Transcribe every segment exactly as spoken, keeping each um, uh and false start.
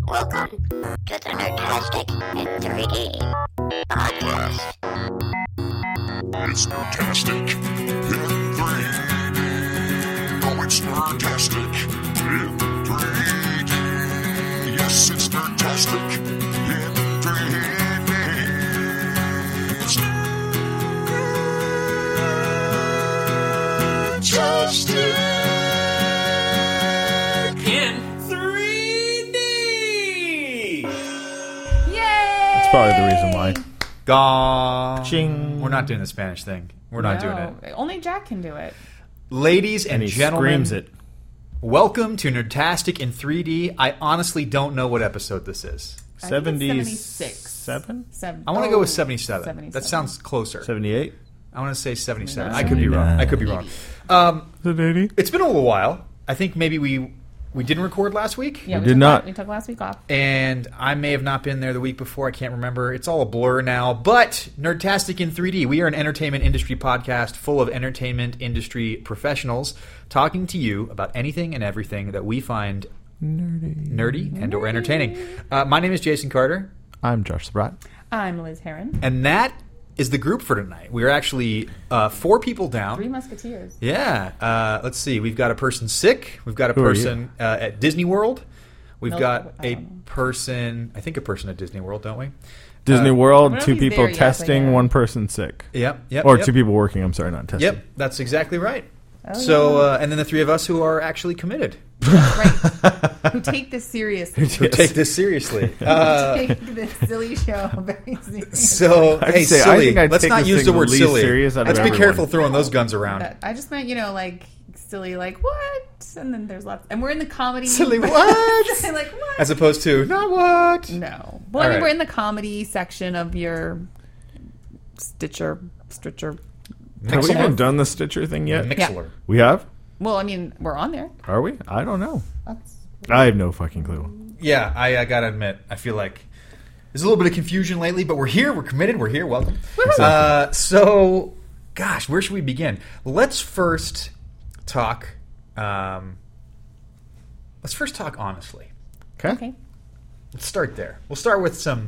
Welcome to the Nerdtastic in three D podcast. It's Nerdtastic in three D. Oh, it's Nerdtastic in three D. Yes, it's Nerdtastic in three D. It's Nerdtastic in three D. Yay! That's probably the reason why. Gong. Ching. We're not doing the Spanish thing. We're not doing it. No, only Jack can do it. Ladies and, And he gentlemen, screams it. welcome to Nerdtastic in three D. I honestly don't know what episode this is. I think it's seventy-six. seventy-six. Seven, Seven? I want to oh, go with seventy-seven. seventy-seven. That sounds closer. seventy-eight? I want to say seventy-seven. No. I could be wrong. I could be wrong. Um, Is it eighty? it's been a little while. I think maybe we we didn't record last week. Yeah, We we did took not. la- we took last week off. And I may have not been there the week before. I can't remember. It's all a blur now. But Nerdtastic in three D. We are an entertainment industry podcast full of entertainment industry professionals talking to you about anything and everything that we find Nerdy. nerdy and or entertaining. Uh, my name is Jason Carter. I'm Josh Sprat. I'm Liz Heron. And that is the group for tonight. We are actually uh, four people down. Three Musketeers. Yeah. Uh, let's see. We've got a person sick. We've got a Who are person uh, at Disney World. We've Nope, got I a don't know. person, I think a person at Disney World, don't we? Disney Uh, World, I don't know two if he's people there yet, but testing, yeah. one person sick. Yep. Yep. Or yep. two people working, I'm sorry, not testing. Yep, that's exactly right. Oh, so, yeah. uh, and then the three of us who are actually committed, Right. Who take this seriously. who take this seriously. Uh, Take this silly show very seriously. so, I'd hey, say- I silly. think I'd Let's take not this use thing the the word least silly. serious out of Let's be everyone. careful throwing those guns around. Uh, I just meant, you know, like, silly, like, what? And then there's lots. And we're in the comedy. Silly what? like, what? As opposed to, not what? No. Well, All I mean, right. we're in the comedy section of your Stitcher, Stitcher. Have we Mixler. even done the Stitcher thing yet? Mixler. We have? Well, I mean, we're on there. Are we? I don't know. That's I have no fucking clue. Yeah, I, I gotta admit, I feel like there's a little bit of confusion lately, but we're here, we're committed, we're here, welcome. Uh, so, gosh, where should we begin? Let's first talk, um, let's first talk honestly. Okay. okay. Let's start there. We'll start with some.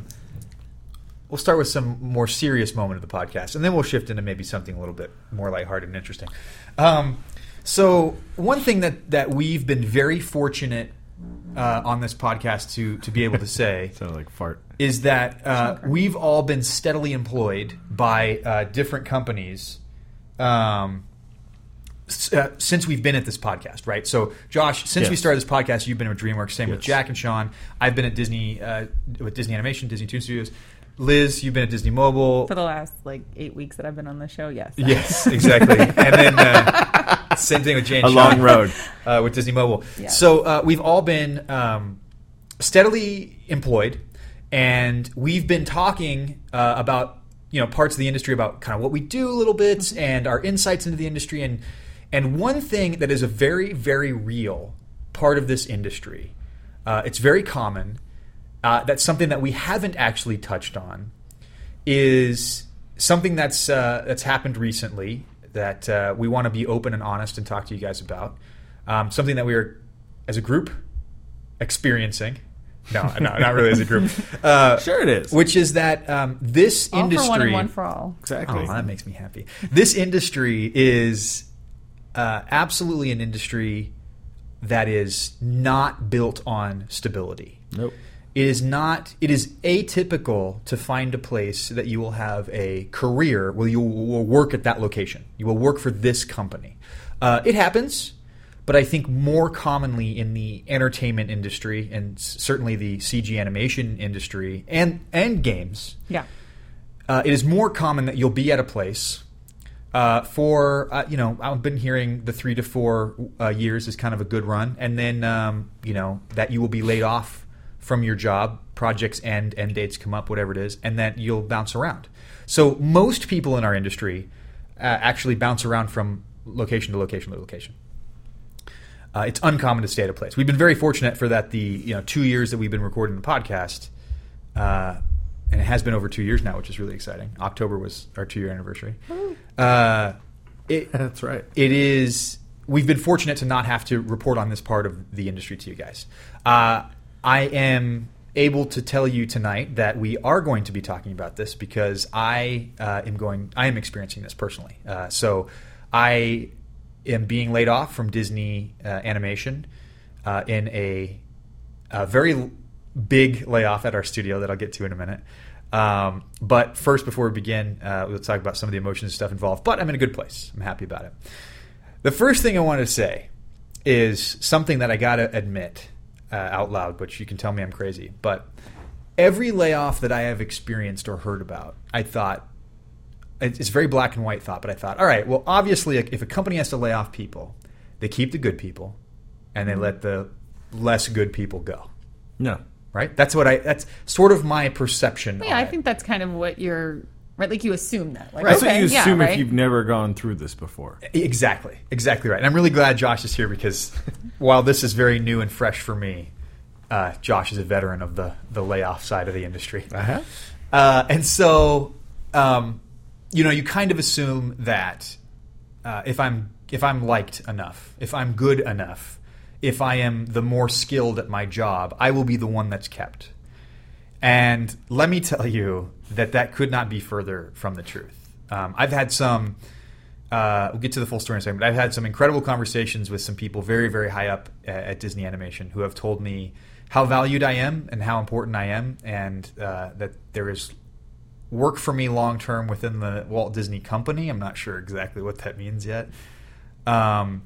We'll start with some more serious moment of the podcast, and then we'll shift into maybe something a little bit more lighthearted and interesting. Um, so, one thing that, that we've been very fortunate uh, on this podcast to to be able to say Sounded like fart. is that uh, we've all been steadily employed by uh, different companies. Um, s- uh, since we've been at this podcast, right? So, Josh, since we Yes. started this podcast, you've been with DreamWorks. Same with Yes. Jack and Sean. I've been at Disney uh, with Disney Animation, Disney Toon Studios. Liz, you've been at Disney Mobile. For the last, like, eight weeks that I've been on the show, yes. Yes, exactly. And then uh, same thing with Jane. A Sean, long road. uh, with Disney Mobile. Yeah. So uh, we've all been um, steadily employed, and we've been talking uh, about you know parts of the industry, about kind of what we do a little bit, Mm-hmm. and our insights into the industry. And and one thing that is a very very real part of this industry, uh, it's very common. Uh, that's something that we haven't actually touched on. Is something that's uh, that's happened recently that uh, we want to be open and honest and talk to you guys about. Um, something that we are, as a group, experiencing. No, no, not really as a group. Uh, Sure it is. Which is that um, this All industry. for one and one for all. Exactly. Oh, that makes me happy. This industry is uh, absolutely an industry that is not built on stability. Nope. It is not. It is atypical to find a place that you will have a career where you will work at that location. You will work for this company. Uh, it happens, but I think more commonly in the entertainment industry and s- certainly the C G animation industry and and games, Yeah. uh, it is more common that you'll be at a place uh, for uh, you know I've been hearing the three to four uh, years is kind of a good run, and then um, you know that you will be laid off from your job, projects end, end dates come up, whatever it is, and then you'll bounce around. So most people in our industry uh, actually bounce around from location to location to location. Uh, it's uncommon to stay at a place. We've been very fortunate for that. The you know two years that we've been recording the podcast, uh, and it has been over two years now, which is really exciting. October was our two year anniversary. Uh, it, That's right. it is. We've been fortunate to not have to report on this part of the industry to you guys. Uh, I am able to tell you tonight that we are going to be talking about this because I uh, am going. I am experiencing this personally. Uh, so I am being laid off from Disney uh, Animation uh, in a, a very big layoff at our studio that I'll get to in a minute. Um, but first, before we begin, uh, we'll talk about some of the emotions and stuff involved. But I'm in a good place. I'm happy about it. The first thing I wanted to say is something that I got to admit uh, out loud, but you can tell me I'm crazy. But every layoff that I have experienced or heard about, I thought, it's very black and white thought, but I thought, all right, well, obviously, if a company has to lay off people, they keep the good people and they let the less good people go. No. Right? That's what I, that's sort of my perception. Yeah, on I it. think that's kind of what you're, right? Like you assume that. Like, That's okay, what you yeah, assume right? if you've never gone through this before. Exactly. Exactly right. And I'm really glad Josh is here because while this is very new and fresh for me, uh, Josh is a veteran of the, the layoff side of the industry. Uh-huh. Uh, and so, um, you know, you kind of assume that uh, if I'm if I'm liked enough, if I'm good enough, if I am the more skilled at my job, I will be the one that's kept. And let me tell you that that could not be further from the truth. Um, I've had some, uh, we'll get to the full story in a second, but I've had some incredible conversations with some people very, very high up at, at Disney Animation who have told me how valued I am and how important I am, and uh, that there is work for me long term within the Walt Disney Company. I'm not sure exactly what that means yet. Um,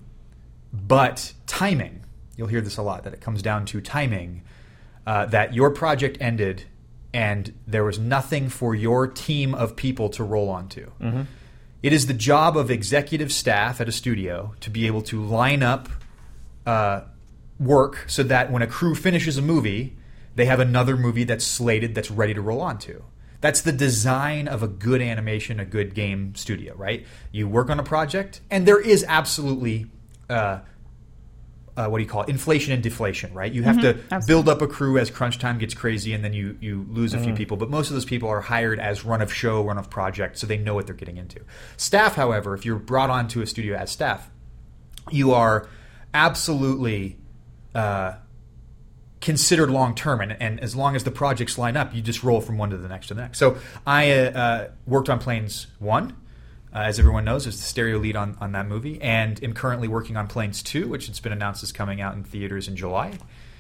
but timing, you'll hear this a lot, that it comes down to timing, uh, that your project ended and there was nothing for your team of people to roll onto. Mm-hmm. It is the job of executive staff at a studio to be able to line up uh, work so that when a crew finishes a movie, they have another movie that's slated that's ready to roll onto. That's the design of a good animation, a good game studio, right? You work on a project, and there is absolutely, uh, uh, what do you call it, inflation and deflation, right? You have Mm-hmm. to Absolutely. build up a crew as crunch time gets crazy, and then you, you lose a Mm-hmm. few people. But most of those people are hired as run of show, run of project, so they know what they're getting into. Staff, however, if you're brought onto a studio as staff, you are absolutely uh, considered long term, and, and as long as the projects line up, you just roll from one to the next to the next. So I uh, uh, worked on Planes One, uh, as everyone knows, as the stereo lead on, on that movie, and am currently working on Planes Two, which has been announced is coming out in theaters in July.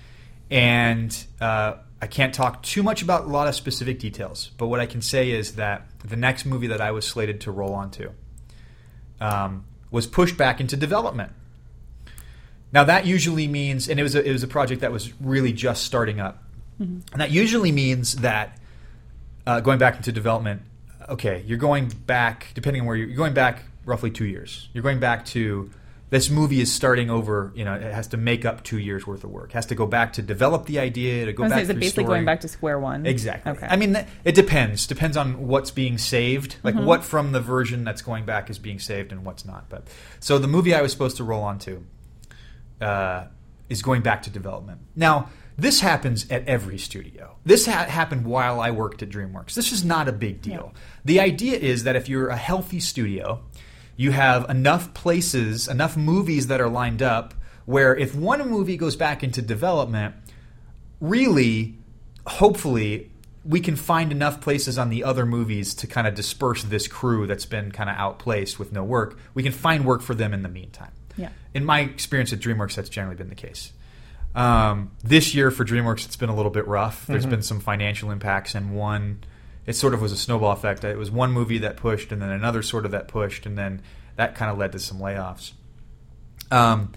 And uh, I can't talk too much about a lot of specific details, but what I can say is that the next movie that I was slated to roll onto um, was pushed back into development. Now that usually means, and it was a, it was a project that was really just starting up, mm-hmm. and that usually means that uh, going back into development, okay, you're going back, depending on where you're, you're going back roughly two years. You're going back to, this movie is starting over, you know, it has to make up two years worth of work. It has to go back to develop the idea, to go I was back saying, is it through basically story. going back to square one? Exactly. Okay. I mean, that- it depends. Depends on what's being saved, like Mm-hmm. what from the version that's going back is being saved and what's not. But so the movie I was supposed to roll onto uh, is going back to development. Now, this happens at every studio. This ha- happened while I worked at DreamWorks. This is not a big deal. Yeah. The idea is that if you're a healthy studio, you have enough places, enough movies that are lined up where if one movie goes back into development, really, hopefully, we can find enough places on the other movies to kind of disperse this crew that's been kind of outplaced with no work. We can find work for them in the meantime. Yeah. In my experience at DreamWorks, that's generally been the case. Um, this year for DreamWorks, it's been a little bit rough. There's Mm-hmm. been some financial impacts, and one, it sort of was a snowball effect. It was one movie that pushed, and then another sort of that pushed, and then that kind of led to some layoffs. Um,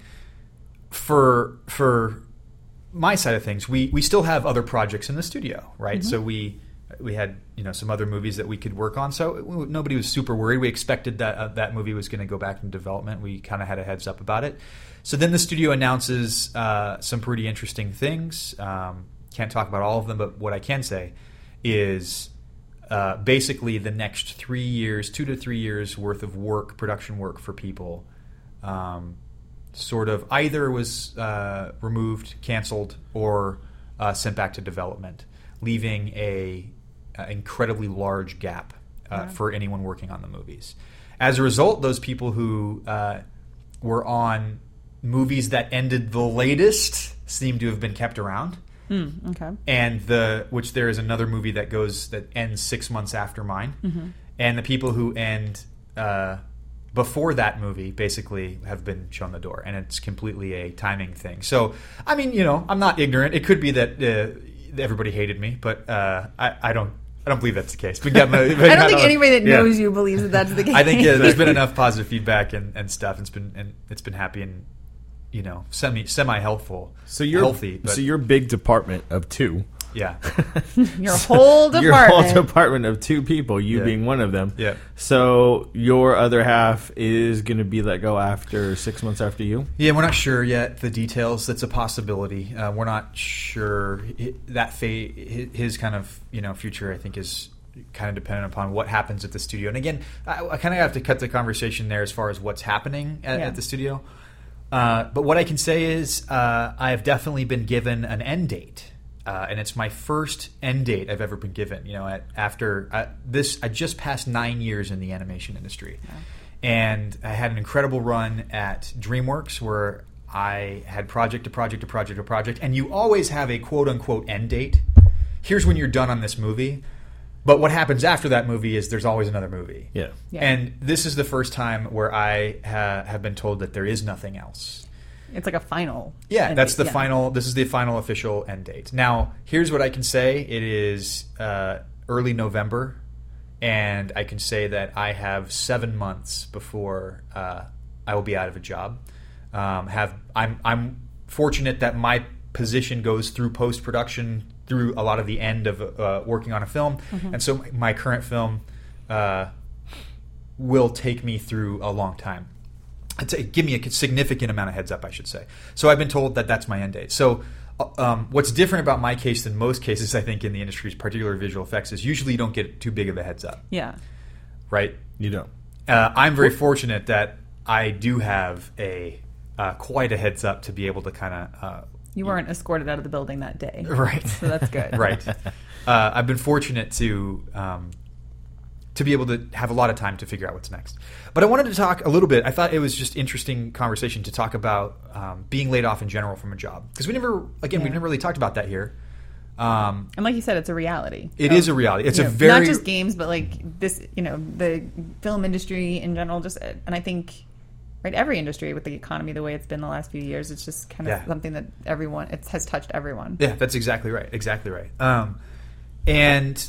for for my side of things, we, we still have other projects in the studio, right? Mm-hmm. So we we had you know some other movies that we could work on. So it, nobody was super worried. We expected that uh, that movie was going to go back in development. We kind of had a heads up about it. So then the studio announces uh, some pretty interesting things. Um, can't talk about all of them, but what I can say is uh, basically the next three years, two to three years worth of work, production work for people, um, sort of either was uh, removed, canceled, or uh, sent back to development, leaving a, a incredibly large gap uh, Yeah. for anyone working on the movies. As a result, those people who uh, were on movies that ended the latest seem to have been kept around. Mm, okay. and the which there is another movie that goes that ends six months after mine, Mm-hmm. and the people who end uh, before that movie basically have been shown the door, and it's completely a timing thing. So, I mean, you know, I'm not ignorant. It could be that uh, everybody hated me, but uh, I, I don't. I don't believe that's the case. But, yeah, but I don't think anybody that yeah. knows you believes that that's the case. I think yeah, there's been enough positive feedback and, and stuff. It's been and it's been happy and you know semi semi helpful. So you're healthy. But, so your big department of two. yeah, Your whole department. Your whole department of two people, you Yeah. being one of them. Yeah. So your other half is going to be let go after six months after you? yeah. We're not sure yet the details. That's a possibility. Uh, we're not sure Hi- that fa- hi- his kind of you know future. I think is kind of dependent upon what happens at the studio. And again, I, I kind of have to cut the conversation there as far as what's happening at, Yeah. at the studio. Uh, but what I can say is uh, I have definitely been given an end date. Uh, and it's my first end date I've ever been given. You know, at, after uh, this, I just passed nine years in the animation industry, and I had an incredible run at DreamWorks where I had project to project to project to project, and you always have a quote unquote end date. Here's when you're done on this movie, but what happens after that movie is there's always another movie. Yeah. Yeah. And this is the first time where I ha- have been told that there is nothing else. It's like a final. Yeah, end that's date, the yeah. final. This is the final official end date. Now, here's what I can say: it is uh, early November, and I can say that I have seven months before uh, I will be out of a job. Um, have I'm I'm fortunate that my position goes through post production, through a lot of the end of uh, working on a film, Mm-hmm. and so my current film uh, will take me through a long time. I'd say give me a significant amount of heads up, I should say. So I've been told that that's my end date. So um, what's different about my case than most cases, I think, in the industry's particular visual effects is usually you don't get too big of a heads up, Yeah. right? You don't. Uh, I'm very fortunate that I do have a uh, quite a heads up to be able to kind of uh, You weren't escorted out of the building that day. right, So that's good. right. Uh, I've been fortunate to um, to be able to have a lot of time to figure out what's next. But I wanted to talk a little bit. I thought it was just interesting conversation to talk about um, being laid off in general from a job, because we never, again, Yeah. we've never really talked about that here. Um, And like you said, it's a reality. It So, is a reality. It's you a know, very not just games, but like this, you know, the film industry in general. Just and I think, right, every industry with the economy the way it's been the last few years, it's just kind of Yeah. something that everyone it has touched everyone. Yeah, that's exactly right. Exactly right. Um, and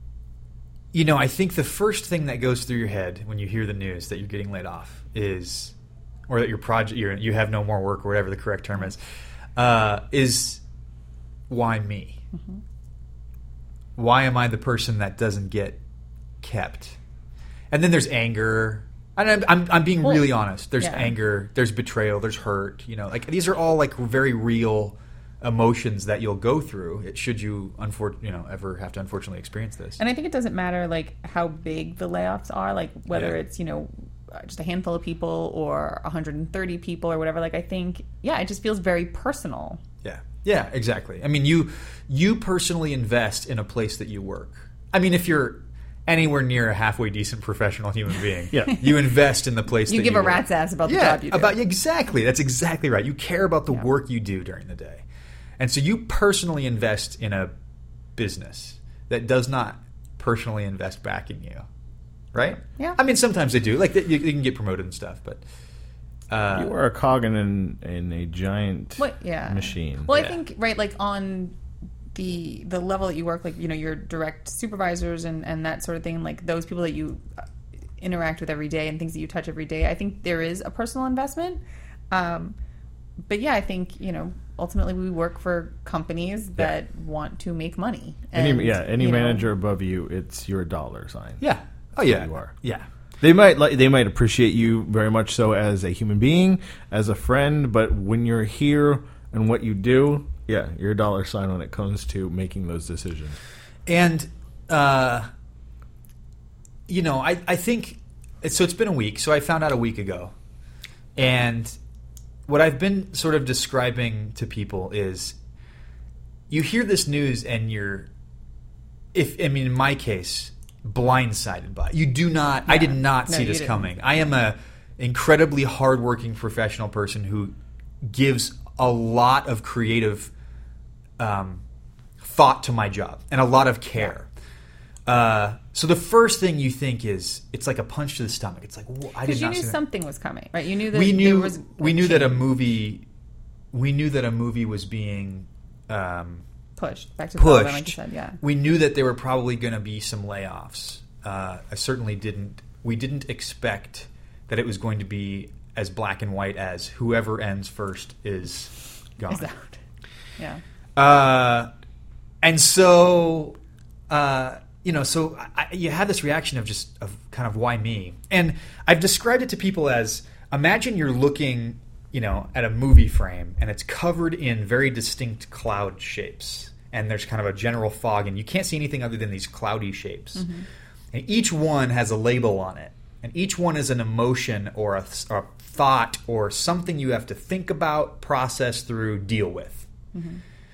you know, I think the first thing that goes through your head when you hear the news that you're getting laid off is, or that your project you're, you have no more work, or whatever the correct term is, uh, is why me? Mm-hmm. Why am I the person that doesn't get kept? And then there's anger. And I'm, I'm, I'm being Well, really honest. There's yeah. anger. There's betrayal. There's hurt. You know, like these are all like very real emotions that you'll go through. It, should you, unfor- you know, ever have to unfortunately experience this. And I think it doesn't matter like how big the layoffs are, like whether Yeah. it's, you know, just a handful of people or one hundred thirty people or whatever. Like I think, yeah, it just feels very personal. Yeah, yeah, exactly. I mean, you you personally invest in a place that you work. I mean, if you're anywhere near a halfway decent professional human being, Yeah. you invest in the place. You that give you a work. rat's ass about the yeah, job you do. about exactly. That's exactly right. You care about the Yeah. work you do during the day, and so you personally invest in a business that does not personally invest back in you, right? Yeah. I mean, sometimes they do. Like you, you can get promoted and stuff, but uh, You are a cog in, an, in a giant What? Yeah. machine. Well, Yeah. I think right, like on the the level that you work, like you know, your direct supervisors and and that sort of thing, like those people that you uh, interact with every day and things that you touch every day. I think there is a personal investment. Um, but yeah, I think you know, ultimately we work for companies that want to make money. any, And, yeah, any you know, manager above you, it's your dollar sign. yeah, oh yeah, you are. yeah. They might like they might appreciate you very much so as a human being, as a friend, but when you're here and what you do, yeah, you're a dollar sign when it comes to making those decisions. And, uh, you know, I, I think, so it's been a week, so I found out a week ago. And what I've been sort of describing to people is you hear this news and you're, if I mean, in my case, blindsided by it. You do not, I did not No, see you this didn't. coming. I am a incredibly hardworking professional person who gives a lot of creative um, thought to my job and a lot of care. Uh, so the first thing you think is it's like a punch to the stomach. It's like, whoa, I did Because you not knew see that. something was coming, right? You knew that we knew there was like, we knew that a change movie we knew that a movie was being um, pushed back to pushed. development, like you said, yeah. We knew that there were probably going to be some layoffs. Uh, I certainly didn't. We didn't expect that it was going to be as black and white as whoever ends first is gone. Is out. Yeah. Uh, and so, uh, you know, so I, you had this reaction of just of kind of why me? And I've described it to people as imagine you're looking, you know, at a movie frame and it's covered in very distinct cloud shapes, and there's kind of a general fog, and you can't see anything other than these cloudy shapes. Mm-hmm. And each one has a label on it, and each one is an emotion or a, a thought or something you have to think about, process through, deal with. Mm-hmm.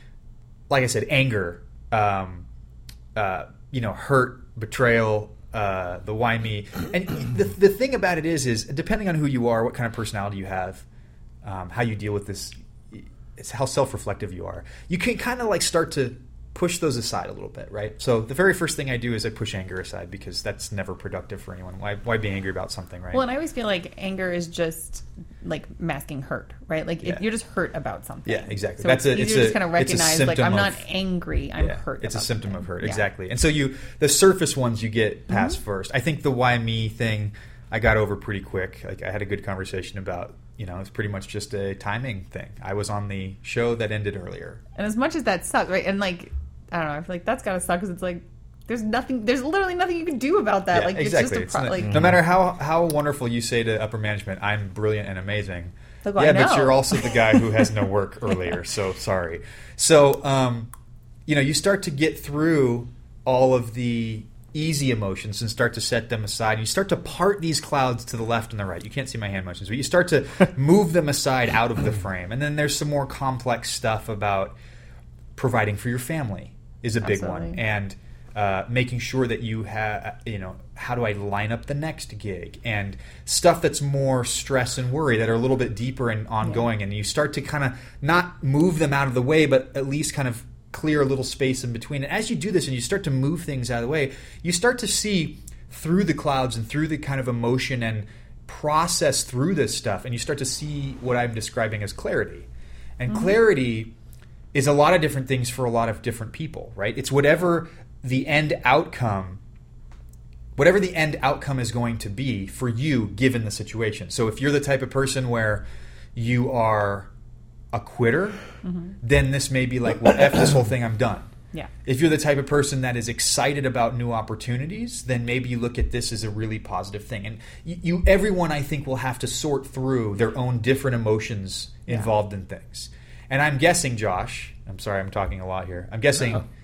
Like I said, anger, um, uh, you know, hurt, betrayal, uh, the why me. And the the thing about it is, is depending on who you are, what kind of personality you have, um, how you deal with this, it's how self-reflective you are. You can kind of like start to push those aside a little bit, right? So the very first thing I do is I push anger aside because that's never productive for anyone. Why why be angry about something, right? Well, and I always feel like anger is just like masking hurt, right? Like Yeah. if you're just hurt about something. Yeah, exactly. So That's it's a- easier it's to a- just kind of it's a recognize like symptom I'm not of- angry, I'm yeah, hurt. it's a about symptom something. of hurt, Yeah. exactly. And so you, the surface ones you get past mm-hmm. first. I think the why me thing I got over pretty quick. Like I had a good conversation about, you know, it's pretty much just a timing thing. I was on the show that ended earlier. And as much as that sucks, right? And like, I don't know, I feel like that's gotta suck because it's like there's nothing, there's literally nothing you can do about that. Yeah, like exactly. it's just a pro- It's not- like no matter how, how wonderful you say to upper management, I'm brilliant and amazing. Look, yeah, I but know. you're also the guy who has no work earlier, so sorry. So, um, you know, you start to get through all of the easy emotions and start to set them aside. You start to part these clouds to the left and the right. You can't see my hand motions, but you start to move them aside out of the frame. And then there's some more complex stuff about providing for your family is a big Absolutely. one. And uh, making sure that you have, you know, how do I line up the next gig, and stuff that's more stress and worry that are a little bit deeper and ongoing. Yeah. And you start to kind of not move them out of the way, but at least kind of clear a little space in between. And as you do this and you start to move things out of the way, you start to see through the clouds and through the kind of emotion and process through this stuff. And you start to see what I'm describing as clarity. And mm-hmm. clarity is a lot of different things for a lot of different people, right? It's whatever the end outcome, whatever the end outcome is going to be for you given the situation. So if you're the type of person where you are a quitter, mm-hmm. then this may be like, well, F this whole thing, I'm done. Yeah. If you're the type of person that is excited about new opportunities, then maybe you look at this as a really positive thing. And you, you everyone, I think, will have to sort through their own different emotions involved yeah. in things. And I'm guessing, Josh, I'm sorry, I'm talking a lot here. I'm guessing uh-huh.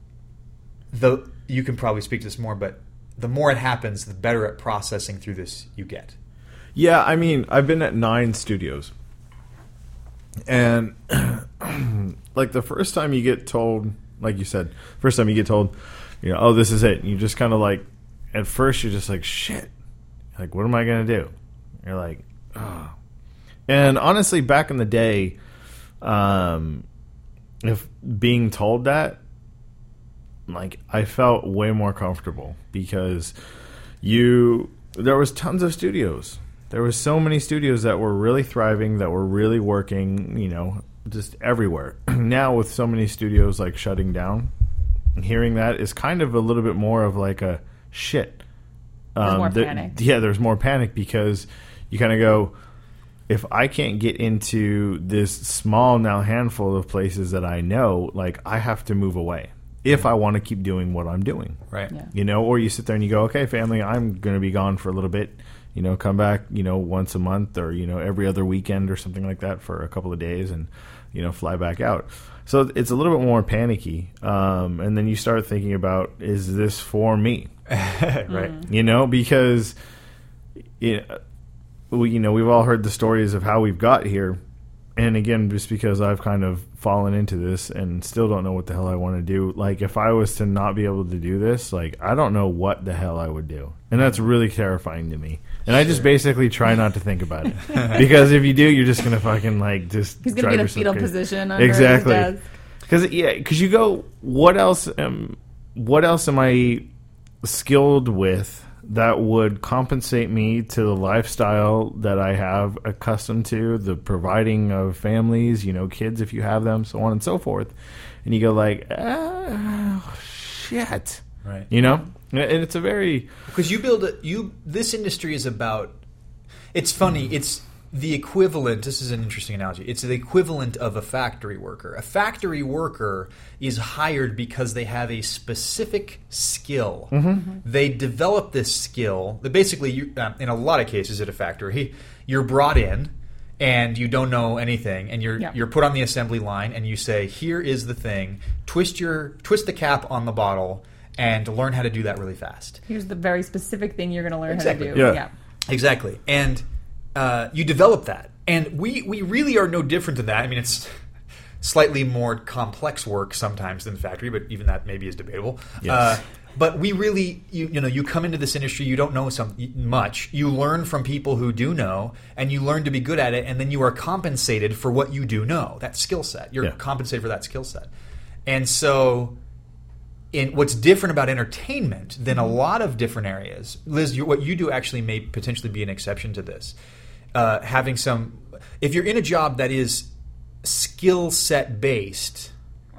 the you can probably speak to this more, but the more it happens, the better at processing through this you get. Yeah, I mean, I've been at nine studios. And like the first time you get told, like you said, first time you get told, you know, oh, this is it. And you just kind of like, at first you're just like, shit. Like, what am I going to do? You're like, oh. And honestly, back in the day, um, if being told that, like, I felt way more comfortable because you, there was tons of studios. There was so many studios that were really thriving, that were really working, you know, just everywhere. Now with so many studios like shutting down, hearing that is kind of a little bit more of like a shit. There's Um, more there- panic. Yeah, there's more panic because you kind of go, if I can't get into this small now handful of places that I know, like I have to move away if I want to keep doing what I'm doing. Right. Yeah. You know, or you sit there and you go, okay, family, I'm going to be gone for a little bit. You know, come back, you know, once a month or, you know, every other weekend or something like that for a couple of days and, you know, fly back out. So it's a little bit more panicky. Um, and then you start thinking about, is this for me? Right. You know, because, it, we, you know, we've all heard the stories of how we've got here. And again, just because I've kind of fallen into this and still don't know what the hell I want to do. Like, if I was to not be able to do this, like, I don't know what the hell I would do. And that's really terrifying to me. And I just basically try not to think about it. Because if you do, you're just going to fucking, like, just He's going to drive get a yourself fetal crazy. position under Exactly. his desk. Because yeah, because you go, what else? Am, what else am I skilled with that would compensate me to the lifestyle that I have accustomed to, the providing of families, you know, kids if you have them, so on and so forth. And you go like, oh, shit, Right. You know, and it's a very because you build a, you. This industry is about. It's funny. It's the equivalent. This is an interesting analogy. It's the equivalent of a factory worker. A factory worker is hired because they have a specific skill. Mm-hmm. They develop this skill. That basically, you, uh, in a lot of cases at a factory, you're brought in. And you don't know anything, and you're Yeah. you're put on the assembly line, and you say, "Here is the thing. Twist your twist the cap on the bottle, and learn how to do that really fast." Here's the very specific thing you're going to learn Exactly. how to do. Yeah. Yeah. Exactly, and uh, you develop that, and we we really are no different than that. I mean, it's slightly more complex work sometimes than the factory, but even that maybe is debatable. Yes. Uh, but we really, you, you know, you come into this industry, you don't know some much. You learn from people who do know, and you learn to be good at it, and then you are compensated for what you do know. That skill set, you're Yeah. compensated for that skill set, and so. In what's different about entertainment than a lot of different areas, Liz, you, what you do actually may potentially be an exception to this. Uh, having some, if you're in a job that is skill set based,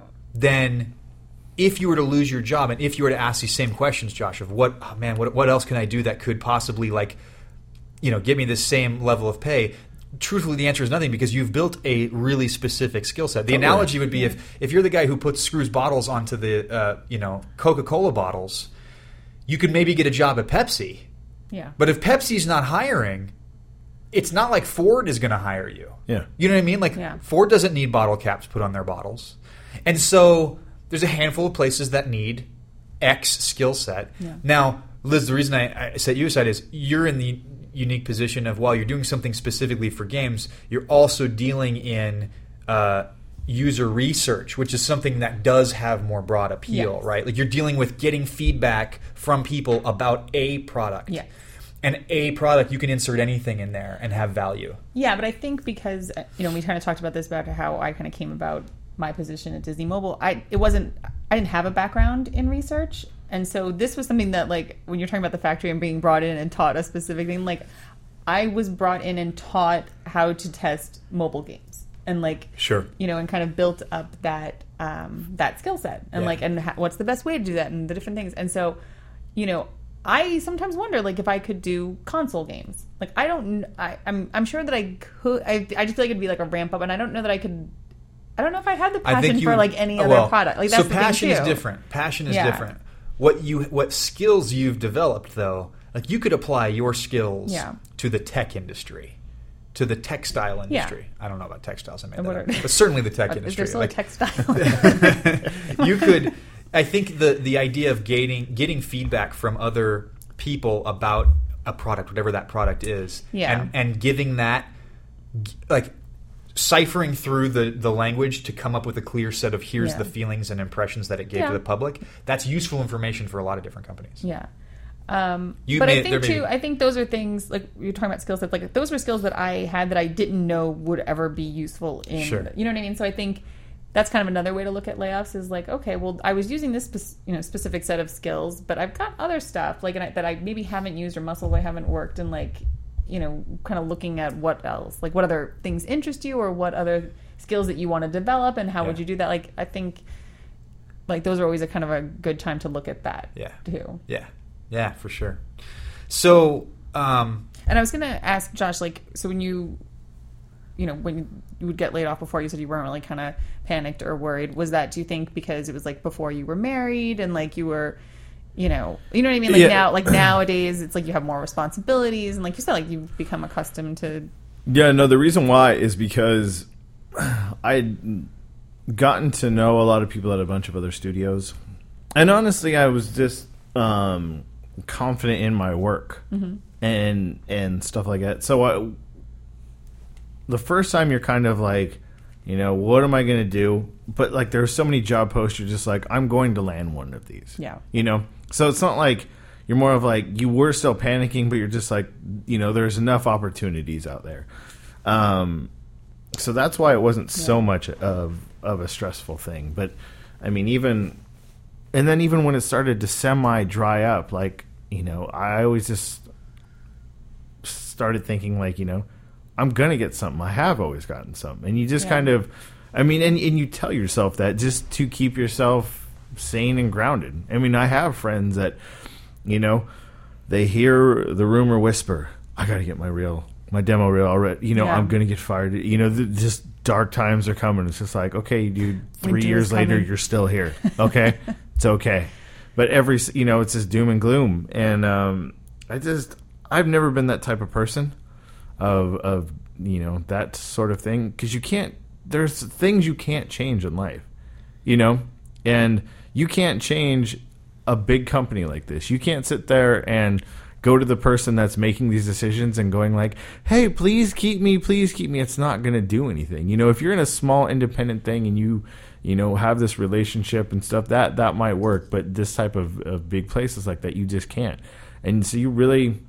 then if you were to lose your job and if you were to ask these same questions, Josh, of what, oh man, what what else can I do that could possibly like, you know, give me this same level of pay? Truthfully, the answer is nothing because you've built a really specific skill set. The Totally. analogy would be if, if you're the guy who puts screws bottles onto the uh, you know Coca-Cola bottles, you could maybe get a job at Pepsi. Yeah. But if Pepsi's not hiring, it's not like Ford is going to hire you. Yeah. You know what I mean? Like Yeah. Ford doesn't need bottle caps put on their bottles. And so there's a handful of places that need X skill set. Yeah. Now, Liz, the reason I, I set you aside is you're in the unique position of while you're doing something specifically for games, you're also dealing in uh, user research, which is something that does have more broad appeal, Yes. right? Like you're dealing with getting feedback from people about a product. Yes. And a product, you can insert anything in there and have value. Yeah, but I think because, uh, you know, we kind of talked about this, about how I kind of came about my position at Disney Mobile. I it wasn't, I didn't have a background in research. And so this was something that, like, when you're talking about the factory and being brought in and taught a specific thing, like, I was brought in and taught how to test mobile games. And, like, Sure. you know, and kind of built up that um, that skill set. And, Yeah. like, and ha- what's the best way to do that and the different things. And so, you know, I sometimes wonder, like, if I could do console games. Like, I don't, I, I'm, I'm sure that I could. I, I just feel like it'd be like a ramp up, and I don't know that I could. I don't know if I'd have the I passion think you, for like any other well, product. Like, that's so the passion thing is too. different. Passion is Yeah. different. What you, what skills you've developed, though, like you could apply your skills Yeah. to the tech industry, to the textile industry. I don't know about textiles, I made And that what up, are- but certainly the tech Is industry. there still Like, a textile? you could I think the the idea of getting getting feedback from other people about a product, whatever that product is, Yeah. and and giving that, like ciphering through the the language to come up with a clear set of here's Yeah. the feelings and impressions that it gave Yeah. to the public, that's useful information for a lot of different companies. Yeah. Um, You but may- I there think may too. be- I think those are things like you're talking about skill sets. Like those were skills that I had that I didn't know would ever be useful in. Sure. You know what I mean? So I think that's kind of another way to look at layoffs. Is like, okay, well, I was using this spec- you know specific set of skills, but I've got other stuff like and I, that I maybe haven't used or muscles I haven't worked, and like you know, kind of looking at what else, like what other things interest you, or what other skills that you want to develop, and how would Yeah. you do that? Like I think. Like those are always a kind of a good time to look at that Yeah. too. Yeah, yeah, for sure. So, um, And I was gonna ask Josh, like, so when you, you know, when you would get laid off before, you said you weren't really kind of panicked or worried. Was that, do you think, because it was like before you were married and like you were, you know, you know what I mean? Like Yeah. now, like nowadays, it's like you have more responsibilities, and like you said, like you've become accustomed to. Yeah, no, the reason why is because I'd gotten to know a lot of people at a bunch of other studios. And honestly, I was just um, confident in my work and and stuff like that. So I, the first time you're kind of like, you know, what am I going to do? But like there's so many job posts, you're just like, I'm going to land one of these. Yeah. You know? So it's not like you're more of like, you were still panicking, but you're just like, you know, there's enough opportunities out there. Um, so that's why it wasn't so much of of a stressful thing. But I mean, even and then even when it started to semi dry up, like, you know, I always just started thinking, like, you know, I'm gonna get something. I have always gotten something, and you just Yeah. kind of, I mean, and and you tell yourself that just to keep yourself sane and grounded. I mean, I have friends that, you know, they hear the rumor whisper, I got to get my reel, my demo reel already. You know, Yeah. I'm going to get fired. You know, th- just dark times are coming. It's just like, okay, dude, three Winter years is later, coming. you're still here. Okay, it's okay. But every, s- you know, it's just doom and gloom. And um, I just, I've never been that type of person of, of you know, that sort of thing. Because you can't, there's things you can't change in life, you know? And you can't change a big company like this. You can't sit there and go to the person that's making these decisions and going like, hey, please keep me, please keep me. It's not going to do anything. You know, if you're in a small independent thing and you, you know, have this relationship and stuff, that that might work. But this type of, of big places like that, you just can't. And so you really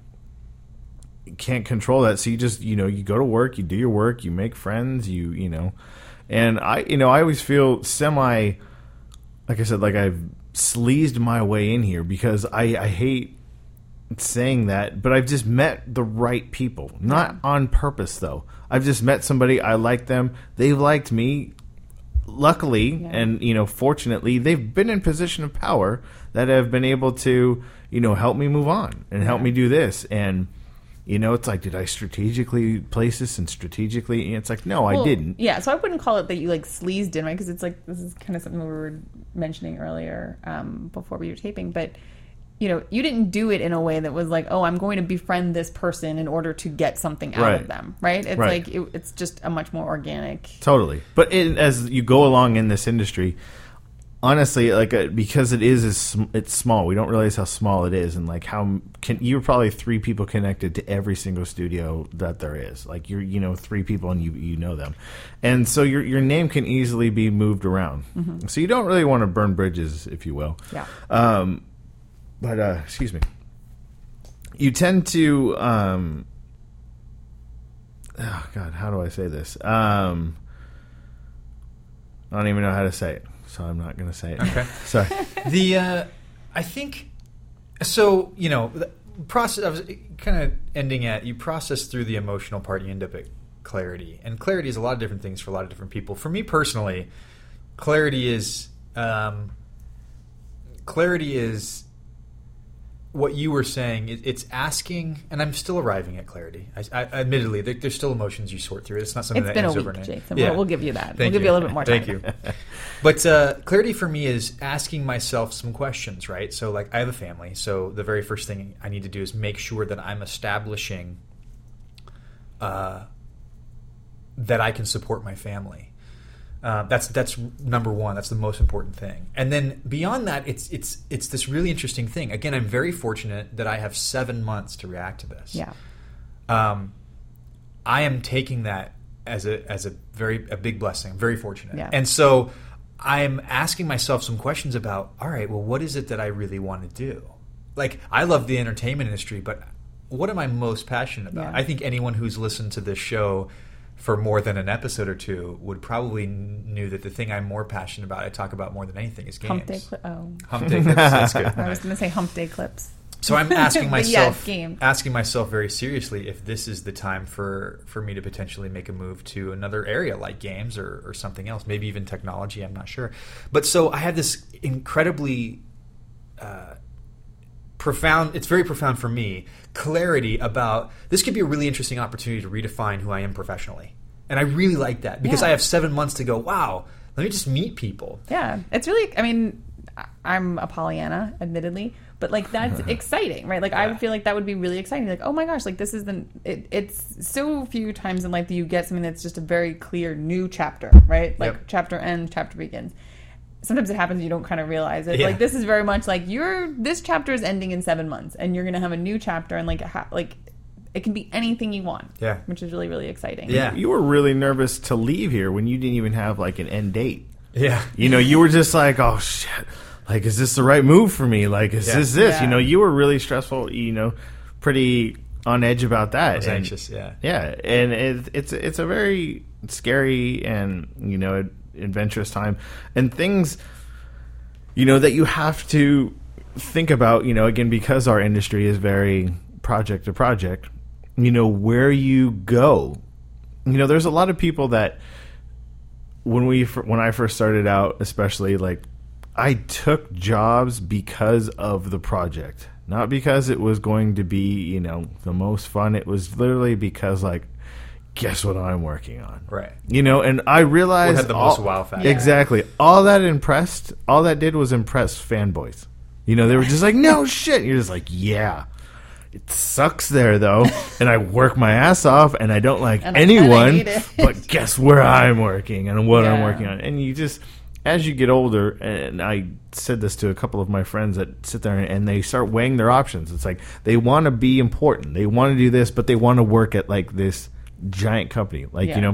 can't control that. So you just, you know, you go to work, you do your work, you make friends, you, you know. And I, you know, I always feel semi, like I said, like I've sleazed my way in here because I, I hate saying that, but I've just met the right people. Not Yeah. on purpose, though. I've just met somebody, I like them, they've liked me. Luckily, Yeah. and, you know, fortunately, they've been in position of power that have been able to, you know, help me move on and help Yeah. me do this. And, you know, it's like, did I strategically place this and strategically? And it's like, no, I Well, didn't. Yeah, so I wouldn't call it that you like sleazed in, right? Because it's like this is kind of something we were mentioning earlier um, before we were taping. But you know, you didn't do it in a way that was like, oh, I'm going to befriend this person in order to get something out Right. of them, right? It's Right. like it, it's just a much more organic. Totally. But in, as you go along in this industry, honestly, like uh, because it is, is sm- it's small. We don't realize how small it is, and like how can you're probably three people connected to every single studio that there is. Like you're, you know, three people and you you know them, and so your your name can easily be moved around. Mm-hmm. So you don't really want to burn bridges, if you will. Yeah. Um, but uh, excuse me. You tend to, um, oh God, how do I say this? Um, I don't even know how to say it, so I'm not going to say it. Okay. Sorry. The uh, I think so. You know, the process. I was kind of ending at you process through the emotional part. You end up at clarity, and clarity is a lot of different things for a lot of different people. For me personally, clarity is um, clarity is what you were saying. It, it's asking, and I'm still arriving at clarity. I, I, admittedly, there, there's still emotions you sort through. It's not something It's that been a ends week, overnight. Jason. Yeah. We'll, we'll give you that. Thank we'll give you a little bit more time. Thank you. But uh, clarity for me is asking myself some questions, right? So, like, I have a family, so the very first thing I need to do is make sure that I'm establishing uh, that I can support my family. Uh, that's that's number one. That's the most important thing. And then beyond that, it's it's it's this really interesting thing. Again, I'm very fortunate that I have seven months to react to this. Yeah. Um, I am taking that as a as a very a big blessing. I'm very fortunate. Yeah. And so I'm asking myself some questions about, all right, well, what is it that I really want to do? Like, I love the entertainment industry, but what am I most passionate about? Yeah. I think anyone who's listened to this show for more than an episode or two would probably kn- knew that the thing I'm more passionate about, I talk about more than anything, is games. Hump day clip. Oh, Hump day clips, that's good. I was going to say hump day clips. So I'm asking But yes, myself, games. asking myself very seriously if this is the time for, for me to potentially make a move to another area like games or, or something else, maybe even technology. I'm not sure. But so I had this incredibly uh, profound. It's very profound for me. Clarity about this could be a really interesting opportunity to redefine who I am professionally, and I really like that because Yeah. I have seven months to go. Wow, let me just meet people. Yeah, it's really. I mean, I- I'm a Pollyanna, admittedly, but like that's exciting, right? Like I Yeah. would feel like that would be really exciting. Like, oh my gosh, like this is the. It, it's so few times in life that you get something that's just a very clear new chapter, right? Like Yep. chapter ends, chapter begins. Sometimes it happens, you don't kind of realize it. Yeah. Like this is very much like you're. This chapter is ending in seven months, and you're gonna have a new chapter, and like ha, like it can be anything you want. Yeah. which is really really exciting. Yeah. You were really nervous to leave here when you didn't even have like an end date. Yeah, You know, you were just like, oh shit, like is this the right move for me? Like is Yeah. this this? Yeah. You know, you were really stressful. You know, pretty on edge about that. I was and, anxious, yeah. Yeah, and it, it's it's a very scary and, you know, adventurous time. And things, you know, that you have to think about, you know, again, because our industry is very project to project, you know, where you go. You know, there's a lot of people that when we when I first started out, especially, like, I took jobs because of the project, not because it was going to be, you know, the most fun. It was literally because, like, guess what I'm working on, Right. You know, and I realized What had the all- most wow factor. Exactly. All that impressed, all that did was impress fanboys. You know, they were just like, no shit. You're just like, yeah. It sucks there, though, and I work my ass off, and I don't like And I kinda anyone, hate it. but guess where I'm working and what I'm Yeah. working on. And you just, as you get older, and I said this to a couple of my friends that sit there and they start weighing their options. It's like they want to be important. They want to do this, but they want to work at, like, this giant company. Like, Yeah. you know,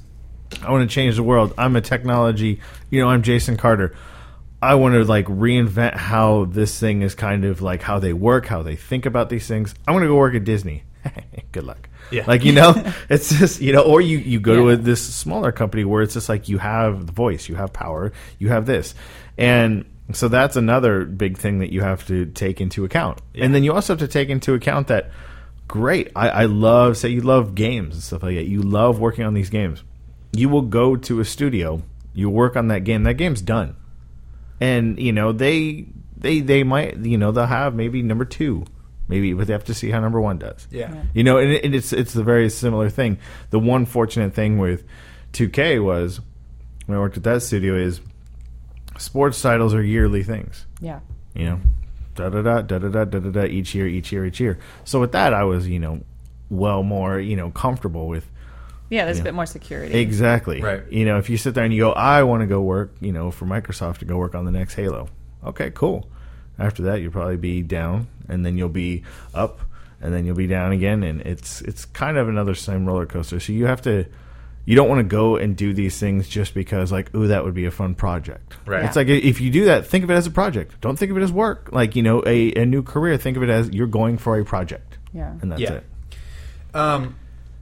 I want to change the world. I'm a technology, you know, I'm Jason Carter. I want to, like, reinvent how this thing is kind of like how they work, how they think about these things. I want to go work at Disney. Good luck. Yeah. Like, you know, it's just, you know, or you, you go to Yeah. a, this smaller company where it's just like you have the voice, you have power, you have this. And so that's another big thing that you have to take into account. Yeah. And then you also have to take into account that, great, I, I love, say you love games and stuff like that. You love working on these games. You will go to a studio, you work on that game, that game's done. And, you know, they they they might, you know, they'll have maybe number two, maybe, but they have to see how number one does. Yeah. Yeah. You know, and, it, and it's it's a very similar thing. The one fortunate thing with two K was, when I worked at that studio, is sports titles are yearly things. Yeah. You know, da da da da da da da da da each year, each year, each year. So with that, I was, you know, well more, you know, comfortable with. Yeah, there's Yeah. a bit more security. Exactly. Right. You know, if you sit there and you go, I want to go work, you know, for Microsoft to go work on the next Halo. Okay, cool. After that, you'll probably be down, and then you'll be up, and then you'll be down again, and it's it's kind of another same roller coaster. So you have to, you don't want to go and do these things just because, like, ooh, that would be a fun project. Right. It's like, if you do that, think of it as a project. Don't think of it as work. Like, you know, a, a new career, think of it as you're going for a project. Yeah. And that's Yeah. it. Um,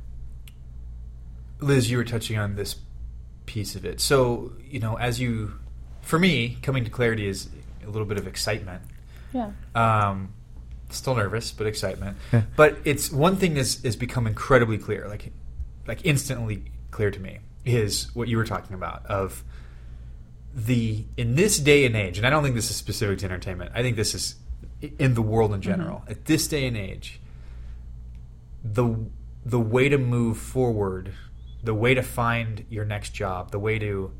Liz, you were touching on this piece of it. So, you know, as you, for me, coming to clarity is a little bit of excitement. Yeah. Um, still nervous, but excitement. But it's one thing is is become incredibly clear, like like instantly clear to me, is what you were talking about of the in this day and age, and I don't think this is specific to entertainment. I think this is in the world in general. At this day and age, the the way to move forward, the way to find your next job, the way to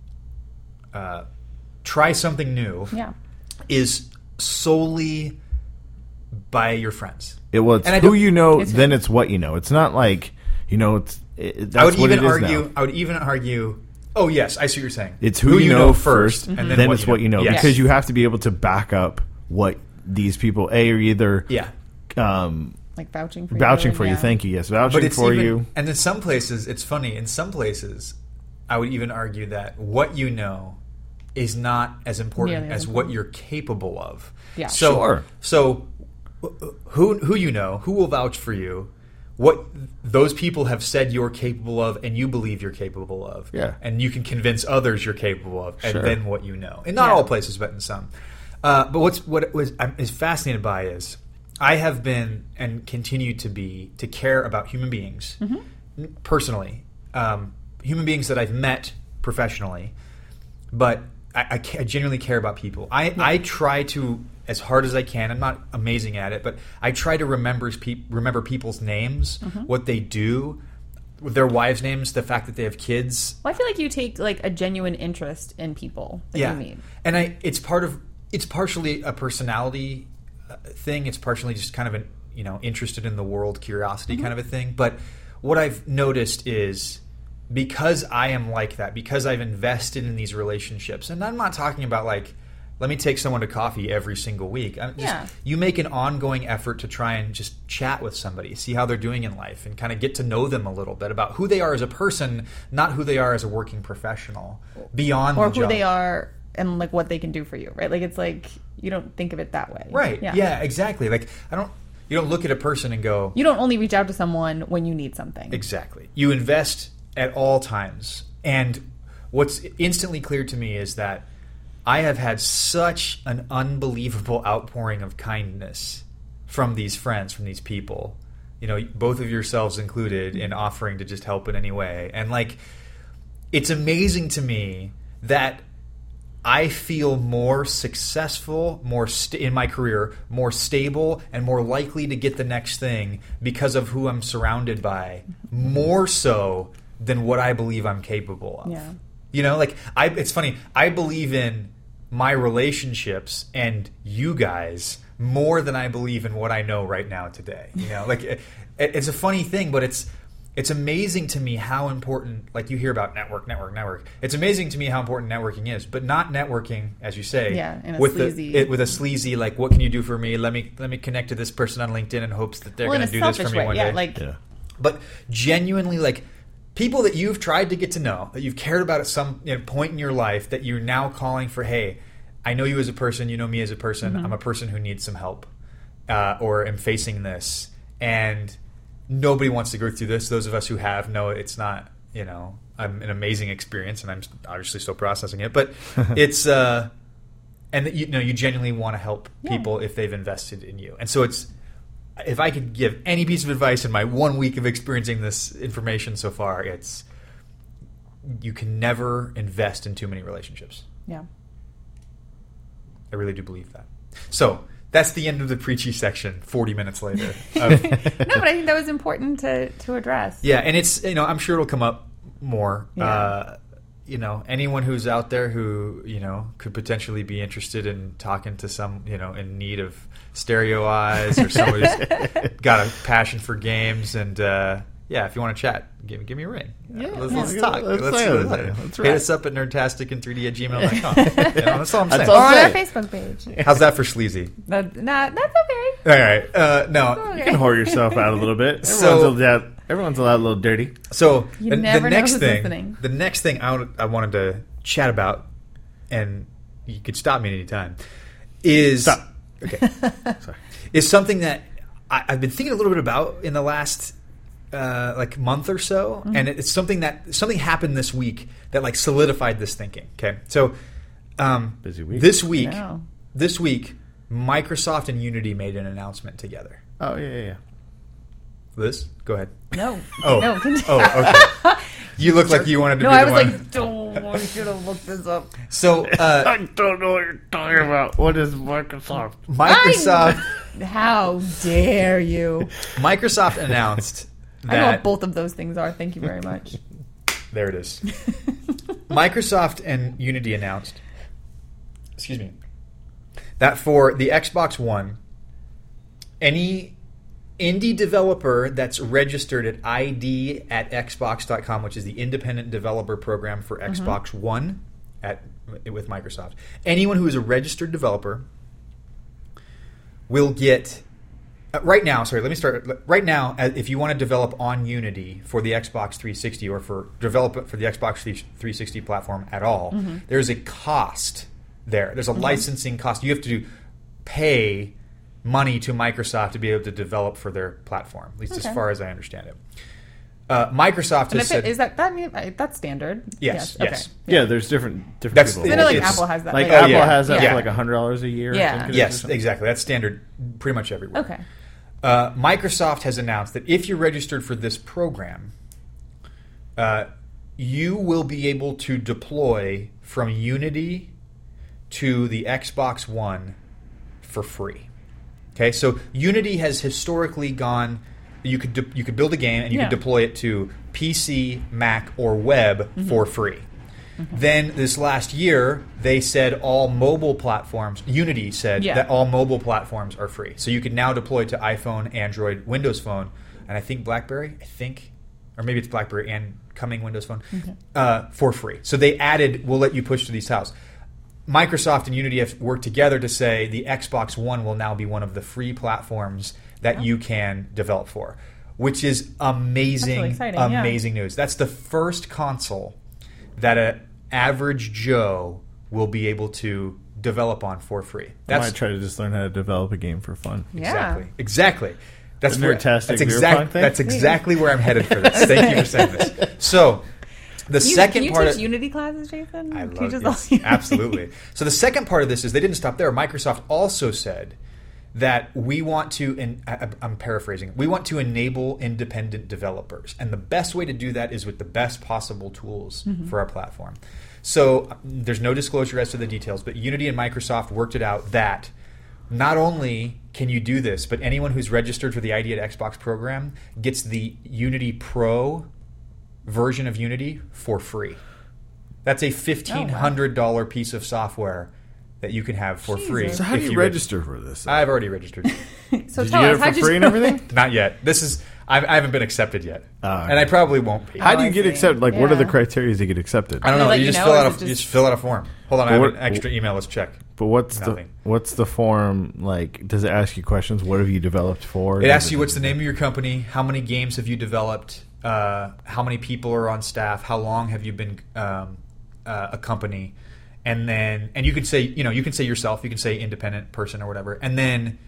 uh, try something new, Yeah. is solely by your friends. It well, it's And I who don't- you know, It's- then it's what you know. It's not like, you know, it's it, that's I would what even it is argue. now. I would even argue. Oh yes, I see what you're saying. It's who, you know, first, and and then, then, what it's you what you know, Yes. because you have to be able to back up what these people a are either yeah. um, Like vouching for you. vouching for you. yeah. Thank you. Yes, But vouching it's for even, you. and in some places, it's funny. In some places, I would even argue that what you know is not as important Nearly as as what important. you're capable of. Yeah. So, Sure. So, who who you know, who will vouch for you, what those people have said you're capable of, and you believe you're capable of. Yeah. And you can convince others you're capable of, and Sure. then what you know. And not Yeah. all places, but in some. Uh, but what's what was I'm is fascinated by is I have been and continue to be to care about human beings personally, um, human beings that I've met professionally, but I, I, ca- I genuinely care about people. I, I try to, as hard as I can. I'm not amazing at it, but I try to remember pe- remember people's names, what they do, their wives' names, the fact that they have kids. Well, I feel like you take like a genuine interest in people that you meet. And I, it's part of, it's partially a personality uh, thing. It's partially just kind of an, you know, interested in the world, curiosity kind of a thing. But what I've noticed is because I am like that, because I've invested in these relationships, and I'm not talking about like, let me take someone to coffee every single week. I'm just, Yeah. You make an ongoing effort to try and just chat with somebody, see how they're doing in life, and kind of get to know them a little bit about who they are as a person, not who they are as a working professional, beyond Or the who job. they are and like what they can do for you, right? Like it's like you don't think of it that way. Right. Yeah. Exactly. Like I don't. you don't look at a person and go, You don't only reach out to someone when you need something. exactly. You invest at all times. And what's instantly clear to me is that I have had such an unbelievable outpouring of kindness from these friends, from these people, you know, both of yourselves included, in offering to just help in any way. And like, it's amazing to me that I feel more successful, more st- in my career, more stable, and more likely to get the next thing because of who I'm surrounded by, more so than what I believe I'm capable of. Yeah. You know, like, I. It's funny. I believe in my relationships and you guys more than I believe in what I know right now today. You know, like, it, it's a funny thing, but it's it's amazing to me how important, like, you hear about network, network, network. It's amazing to me how important networking is, but not networking, as you say, Yeah, in a with sleazy- the it, with a sleazy, like, what can you do for me? Let me let me connect to this person on LinkedIn in hopes that they're Well, in going a to do this for selfish me way. one Yeah, day. like Yeah. But genuinely, like, people that you've tried to get to know, that you've cared about at some, you know, point in your life, that you're now calling for, hey, I know you as a person, you know me as a person, Mm-hmm. I'm a person who needs some help, uh, or am facing this, and nobody wants to go through this. Those of us who have know it's not, you know, I'm an amazing experience, and I'm obviously still processing it, but it's, uh, and that you, you know, you genuinely want to help Yeah. people if they've invested in you. And so it's, if I could give any piece of advice in my one week of experiencing this information so far, it's you can never invest in too many relationships. yeah. I really do believe that. So that's the end of the preachy section. Forty minutes later. Of, No, but I think that was important to to address. yeah, and it's, you know, I'm sure it'll come up more. Yeah. Uh, you know, anyone who's out there who, you know, could potentially be interested in talking to some, you know, in need of stereo eyes, or someone who's got a passion for games, and uh, yeah, if you want to chat, give, give me a ring. Yeah. let's, Yeah. let's talk. Let's Let's, say let's, it. That's hit right. us up at nerdtastic and three d at gmail dot com. You know, that's all I'm saying. That's Or all- on our Okay. Facebook page. How's that for sleazy? That, nah, that's okay. All right. Uh, no. Okay. You can whore yourself out a little bit. So- Everyone's, allowed, everyone's allowed a little dirty. So You the, never the know next who's thing, listening. the next thing I, would, I wanted to chat about, and you could stop me at any time, is Stop. Okay, Sorry. is something that I, I've been thinking a little bit about in the last uh, like month or so, Mm-hmm. and it's something that something happened this week that like solidified this thinking. Okay, so um, Busy week. This week, I know. this week, Microsoft and Unity made an announcement together. Oh, yeah, yeah, yeah. Liz, go ahead. No. Oh, No, continue. oh, okay. You look like you wanted to No, be I the was one. like, don't, I should have looked this up. So uh, I don't know what you're talking about. What is Microsoft? Microsoft How dare you? Microsoft announced I know what that both of those things are. Thank you very much. there it is. Microsoft and Unity announced, excuse me, that for the Xbox One, any indie developer that's registered at I D at xbox dot com, which is the independent developer program for Xbox One at with Microsoft, anyone who is a registered developer will get uh, right now. Sorry, let me start. Right now, uh, if you want to develop on Unity for the Xbox three sixty or for develop it for the Xbox three sixty platform at all, there's a cost there. There's a licensing cost. You have to do, pay money to Microsoft to be able to develop for their platform, at least Okay. as far as I understand it. Uh, Microsoft And has if it, said, is that that mean, uh, that's standard? Yes, yes. Okay. Yeah, there's different different That's people. the- I know like It's- Apple has that. Like like- Apple yeah. has that Yeah. for like a hundred dollars a year. I Yeah. think it is, or yes, something. exactly. That's standard pretty much everywhere. Okay. Uh, Microsoft has announced that if you're registered for this program, uh, you will be able to deploy from Unity to the Xbox One for free. Okay, so Unity has historically gone. You could de- you could build a game and you Yeah. could deploy it to P C, Mac, or web for free. Then this last year, they said all mobile platforms. Unity said Yeah. that all mobile platforms are free, so you can now deploy to iPhone, Android, Windows Phone, and I think BlackBerry. I think, or maybe it's BlackBerry and coming Windows Phone uh, for free. So they added, we'll let you push to these tiles. Microsoft and Unity have worked together to say the Xbox One will now be one of the free platforms that you can develop for, which is amazing, That's really exciting, yeah. amazing news. That's the first console that an average Joe will be able to develop on for free. I That's might try to just learn how to develop a game for fun. Yeah. exactly, exactly. That's The where, Nerdtastic that's, beer exact, pong thing? that's exactly where I'm headed for this. Thank you for saying this. So, the You, second can you part teach of Unity classes, Jason? I Can you love just- yes, absolutely. So the second part of this is they didn't stop there. Microsoft also said that we want to, and I, I'm paraphrasing, we want to enable independent developers, and the best way to do that is with the best possible tools Mm-hmm. for our platform. So there's no disclosure as to the details, but Unity and Microsoft worked it out that not only can you do this, but anyone who's registered for the I D at Xbox program gets the Unity Pro version of Unity for free. That's a fifteen hundred dollars piece of software that you can have for free. Jesus. So how do if you reg- register for this? I've already registered. So Did tell you us, get it how'd for you free and do everything? it? Not yet. This is I've, I haven't been accepted yet, Oh, and I probably won't be. How do Oh, you I get see. accepted? Like, what are the Yeah. criteria to get accepted? I don't They know. let You you just know, fill or out is a it you just- just fill out a form. Hold on, I have what- an extra email. Let's check. But what's Nothing. the what's the form like? Does it ask you questions? What have you developed for? It asks you what's the name of your company, how many games have you developed, uh, how many people are on staff, how long have you been um, uh, a company, and then and you can say you know you can say yourself, you can say independent person or whatever, and then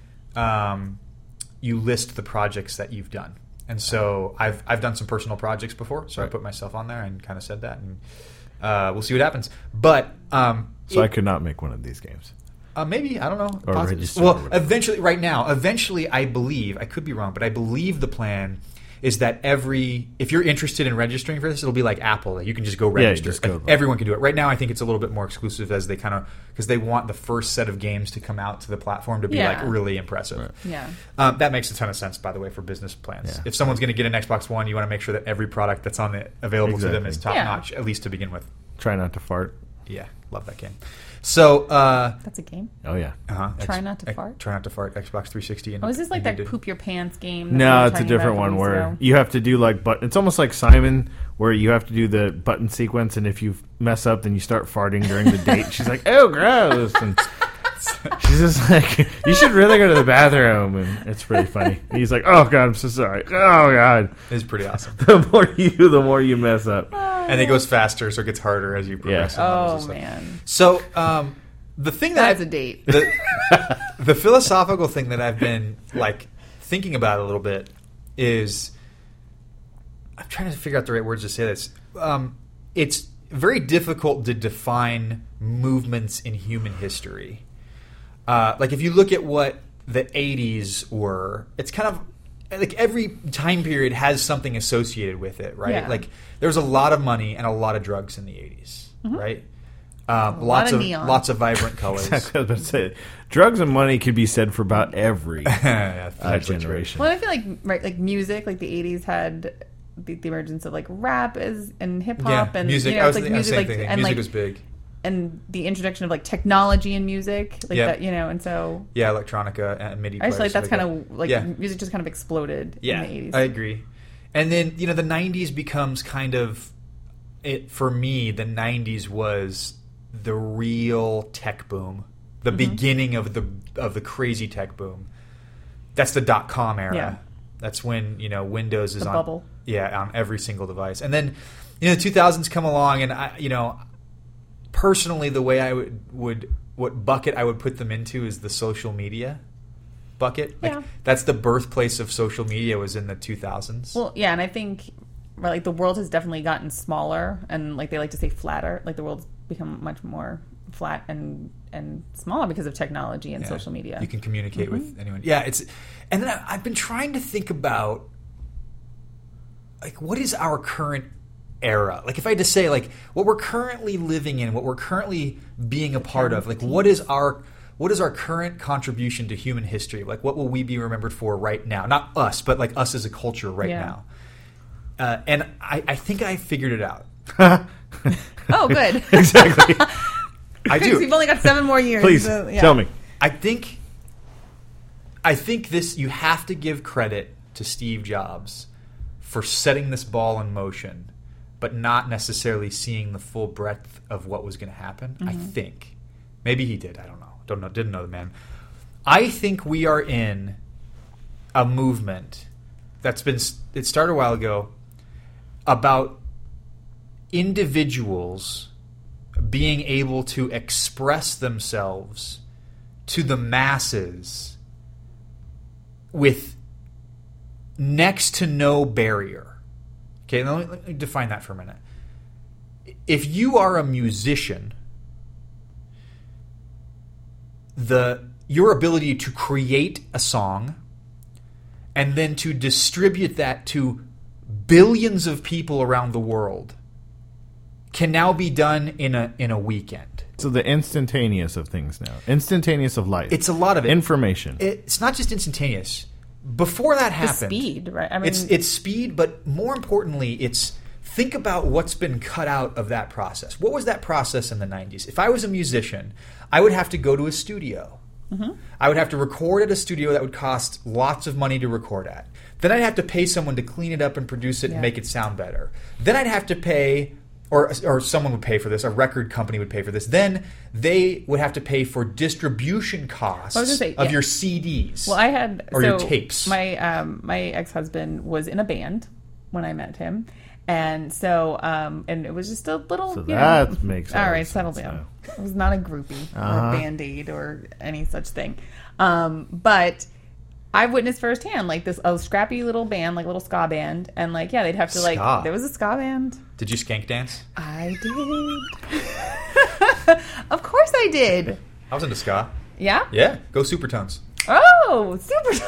um, you list the projects that you've done. And so I've I've done some personal projects before, so I put myself on there and kind of said that, and uh, we'll see what happens. But um, So it- I could not make one of these games. Uh, maybe I don't know. Or Possi- register or well, whatever. eventually, right now, eventually, I believe I could be wrong, but I believe the plan is that every if you're interested in registering for this, it'll be like Apple that you can just go Yeah, you register. just go. Like, everyone can do it. Right now, I think it's a little bit more exclusive as they kind of because they want the first set of games to come out to the platform to be Yeah. like really impressive. Yeah. Um, that makes a ton of sense, by the way, for business plans. Yeah. If someone's going to get an Xbox One, you want to make sure that every product that's on it available to them Exactly. is top Yeah. notch, at least to begin with. Try not to fart. Yeah, love that game. So. Uh, That's a game. Oh yeah. Uh-huh. Try not to fart? Try not to fart. Xbox three sixty. And, Oh, is this like and that you did- poop your pants game? that we No, were it's a talking different about a one few where weeks ago? you have to do like but it's almost like Simon where you have to do the button sequence and if you mess up then you start farting during the date. She's like, "Oh, gross." And she's just like, "You should really go to the bathroom." And it's really funny. And he's like, "Oh god, I'm so sorry." Oh god. It's pretty awesome. The more you the more you mess up. And it goes faster, so it gets harder as you progress. in levels Oh and stuff. man, So um, the thing that that's I've- a date. the, the philosophical thing that I've been like thinking about a little bit is I'm trying to figure out the right words to say this. Um, it's very difficult to define movements in human history. Uh, like if you look at what the eighties were, it's kind of like every time period has something associated with it, right? Yeah. Like there was a lot of money and a lot of drugs in the eighties, right? Um, lot lots of of neon. lots of vibrant colors. Exactly. I was about to say, drugs and money could be said for about every Yeah, uh, actually true. generation. Well, I feel like right, like music, like the eighties had the, the emergence of like rap is and hip Yeah, hop and music. you know, I was it's like thinking- I was music, saying like thinking. and music like was big. and the introduction of like technology in music, like Yeah. that, you know, and so Yeah, electronica and MIDI. I just feel players, like that's stuff kind that. of like Yeah. music just kind of exploded Yeah, in the eighties. I agree. And then you know the nineties becomes kind of it for me. The nineties was the real tech boom, the Mm-hmm. beginning of the of the crazy tech boom. That's the dot com era. Yeah. That's when you know Windows is The on bubble. yeah on every single device. And then you know the two thousands come along, and I you know personally the way I would would what bucket I would put them into is the social media bucket. Like, Yeah. that's the birthplace of social media was in the two thousands. Well, yeah, and I think right, like the world has definitely gotten smaller, and like they like to say flatter. Like the world's become much more flat and and smaller because of technology and Yeah. social media. You can communicate with anyone. Yeah, it's and then I, I've been trying to think about like what is our current era? Like if I had to say like what we're currently living in, what we're currently being a part of, like what is our what is our current contribution to human history? Like what will we be remembered for right now? Not us, but like us as a culture right Yeah. now. Uh, and I, I think I figured it out. Oh, good. Exactly. I do. We've only got seven more years. Please so, yeah. tell me. I think I think this you have to give credit to Steve Jobs for setting this ball in motion, but not necessarily seeing the full breadth of what was going to happen. I think. Maybe he did. I don't know. Don't know. Didn't know the man. I think we are in a movement that's been it started a while ago about individuals being able to express themselves to the masses with next to no barrier. Okay, let me, let me define that for a minute. If you are a musician, the your ability to create a song and then to distribute that to billions of people around the world can now be done in a in a weekend. So the instantaneous of things now. Instantaneous of life. It's a lot of it. Information. It's not just instantaneous. Before that The happened, speed, right? I mean, it's it's speed, but more importantly, it's think about what's been cut out of that process. What was that process in the nineties? If I was a musician, I would have to go to a studio. Mm-hmm. I would have to record at a studio that would cost lots of money to record at. Then I'd have to pay someone to clean it up and produce it Yeah. and make it sound better. Then I'd have to pay, or or someone would pay for this, a record company would pay for this. Then they would have to pay for distribution costs I was gonna say, of yeah. your C Ds. Well, I had Or so your tapes. My um, my ex husband was in a band when I met him, and so um, and it was just a little. So you that know, makes all all right. sense Settle down. now. It was not a groupie or Uh-huh. a band aid or any such thing, um, but. I witnessed firsthand like this a scrappy little band, like a little ska band, and like yeah, they'd have to like Ska. there was a ska band. Did you skank dance? I did. Of course I did. I was into ska. Yeah? Yeah, go Supertones. Oh, super.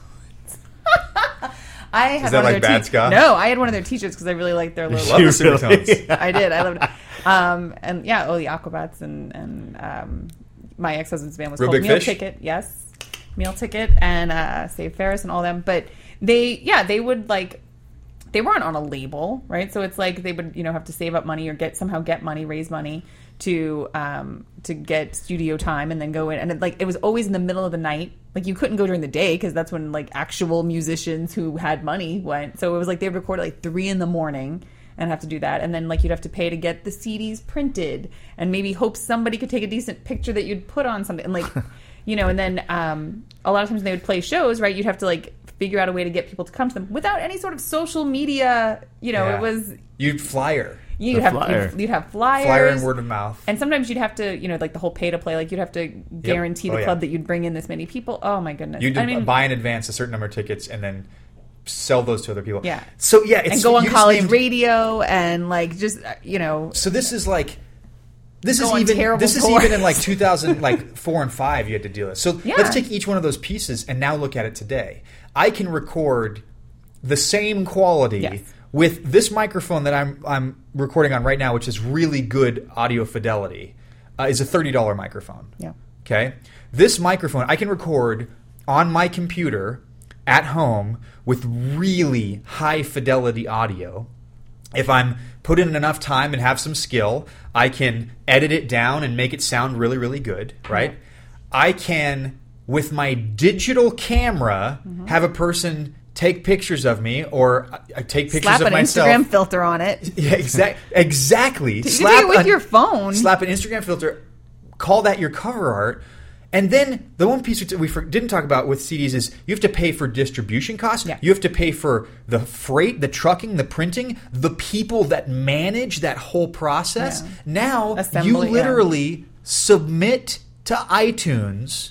I had that one like of their bad te- ska? No, I had one of their t-shirts because I really liked their logo. Love the You Supertones. really- I did. I loved it. Um, and yeah, oh, the Aquabats and and um, my ex-husband's band was Real called Big Meal Fish? Ticket. Yes, Meal Ticket and uh, Save Ferris and all them. But they, yeah, they would like. They weren't on a label, right? So it's like they would, you know, have to save up money or get somehow get money, raise money to um, to get studio time, and then go in. And it, like it was always in the middle of the night. Like you couldn't go during the day because that's when like actual musicians who had money went. So it was like they'd record at like three in the morning and have to do that, and then like you'd have to pay to get the C Ds printed, and maybe hope somebody could take a decent picture that you'd put on something, and like, you know, and then um, a lot of times when they would play shows, right? You'd have to like figure out a way to get people to come to them without any sort of social media. You know, Yeah. it was You'd flyer. you'd The have flyer. You'd, you'd have flyers, Flyer and word of mouth. and sometimes you'd have to, you know, like the whole pay to play, like you'd have to guarantee Oh, the yeah. club that you'd bring in this many people. Oh my goodness! You'd I mean, buy in advance a certain number of tickets and then sell those to other people. Yeah. So yeah, it's and go on you just college named- radio and like just uh, you know. So this is like this Go is on even terrible this is tours. even in like two thousand like four and five you had to deal with. So Yeah. let's take each one of those pieces and now look at it today. I can record the same quality Yes. with this microphone that I'm I'm recording on right now, which is really good audio fidelity. Uh, is a thirty dollar microphone. Yeah. Okay. This microphone I can record on my computer at home with really high fidelity audio. If I'm put in enough time and have some skill, I can edit it down and make it sound really, really good, right? Yeah. I can, with my digital camera, Mm-hmm. have a person take pictures of me, or I I take pictures Slap of an myself. Instagram filter on it. Yeah, exact, exactly. You can do it with an- your phone. Slap an Instagram filter. Call that your cover art. And then the one piece we for- didn't talk about with C Ds is you have to pay for distribution costs. Yeah. You have to pay for the freight, the trucking, the printing, the people that manage that whole process. Yeah. Now Assembly, you yeah. literally submit to iTunes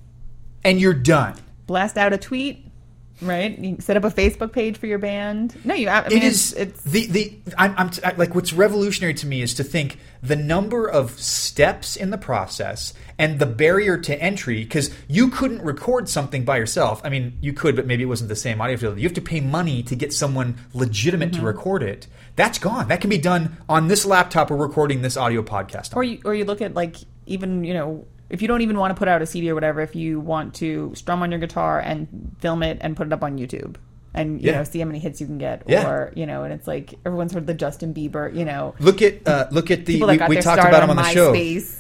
and you're done. Blast out a tweet, right? You set up a Facebook page for your band. No, you. I mean, It it's, is it's the the I'm, I'm I, like what's revolutionary to me is to think the number of steps in the process and the barrier to entry, because you couldn't record something by yourself. I mean, you could, but maybe it wasn't the same audio fidelity. You have to pay money to get someone legitimate Mm-hmm. to record it. That's gone. That can be done on this laptop we're recording this audio podcast on. or you or you look at like even you know if you don't even want to put out a C D or whatever, if you want to strum on your guitar and film it and put it up on YouTube and you Yeah. know see how many hits you can get, Yeah. or you know, and it's like everyone's heard the Justin Bieber, you know, Look at uh, look at the people that we, got we their talked start about him on on the show. MySpace.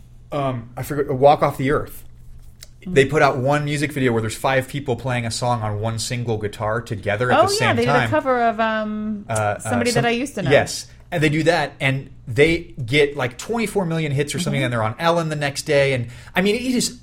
Um, I forget. Walk Off the Earth. They put out one music video where there's five people playing a song on one single guitar together at Oh the yeah, same they time. did a cover of um Uh, uh, somebody some- that I used to know. Yes, and they do that, and they get like twenty-four million hits or something, Mm-hmm. and they're on Ellen the next day, and I mean, it is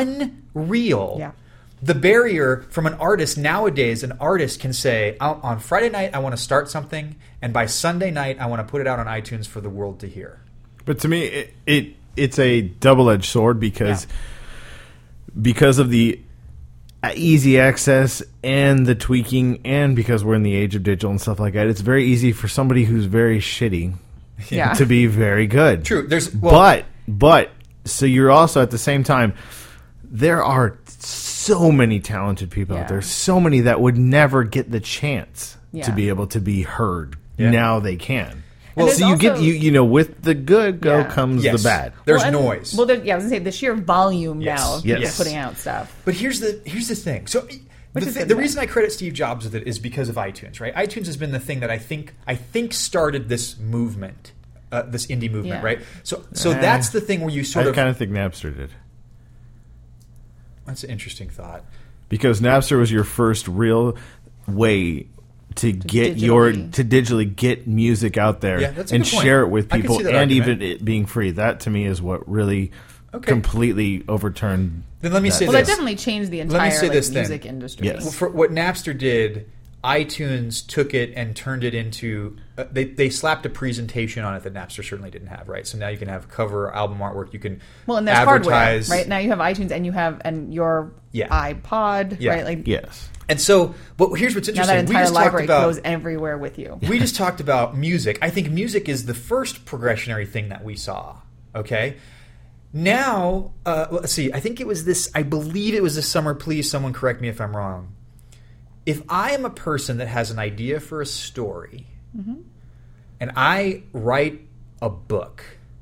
unreal. Yeah. The barrier from an artist nowadays, an artist can say, "Oh, on Friday night I want to start something, and by Sunday night I want to put it out on iTunes for the world to hear." But to me, it, it it's a double-edged sword because Yeah. because of the easy access and the tweaking, and because we're in the age of digital and stuff like that, it's very easy for somebody who's very shitty Yeah. to be very good. True. There's well, but but so you're also at the same time, there are so many talented people Yeah. out there, so many that would never get the chance Yeah. to be able to be heard. Yeah. Now they can. Well, so you there's get also- you you know with the good go Yeah. comes yes, the bad. There's Well, and- noise. Well, there, yeah, I was gonna say the sheer volume Yes. now of Yes. people putting out stuff. But here's the here's the thing. So Which the, is thi- good the to reason know. I credit Steve Jobs with it is because of iTunes, right? iTunes has been the thing that I think I think started this movement, uh, this indie movement, Yeah. right? So so Eh. that's the thing where you sort I of kind of think Napster did. that's an interesting thought. Because Napster was your first real way to get your digitally. to digitally get music out there Yeah, that's a and good point. share it with I can people, see that and argument. even it being free. That to me is what really Okay. completely overturned. Then let me that. say Well, this. that definitely changed the Let me entire say like, this then. music industry. Yes. Well, for what Napster did, iTunes took it and turned it into uh, they they slapped a presentation on it that Napster certainly didn't have, right? So now you can have cover album artwork, you can Well, and there's advertise, hardware, right? Now you have iTunes and you have and your Yeah. iPod, Yeah. right? Like Yes. And so, but here's what's now interesting. that we entire just talked library about goes everywhere with you. we just talked about music. I think music is the first progressionary thing that we saw. Okay. Now, uh, let's see. I think it was this. I believe it was this summer. Please, someone correct me if I'm wrong. If I am a person that has an idea for a story, and I write a book,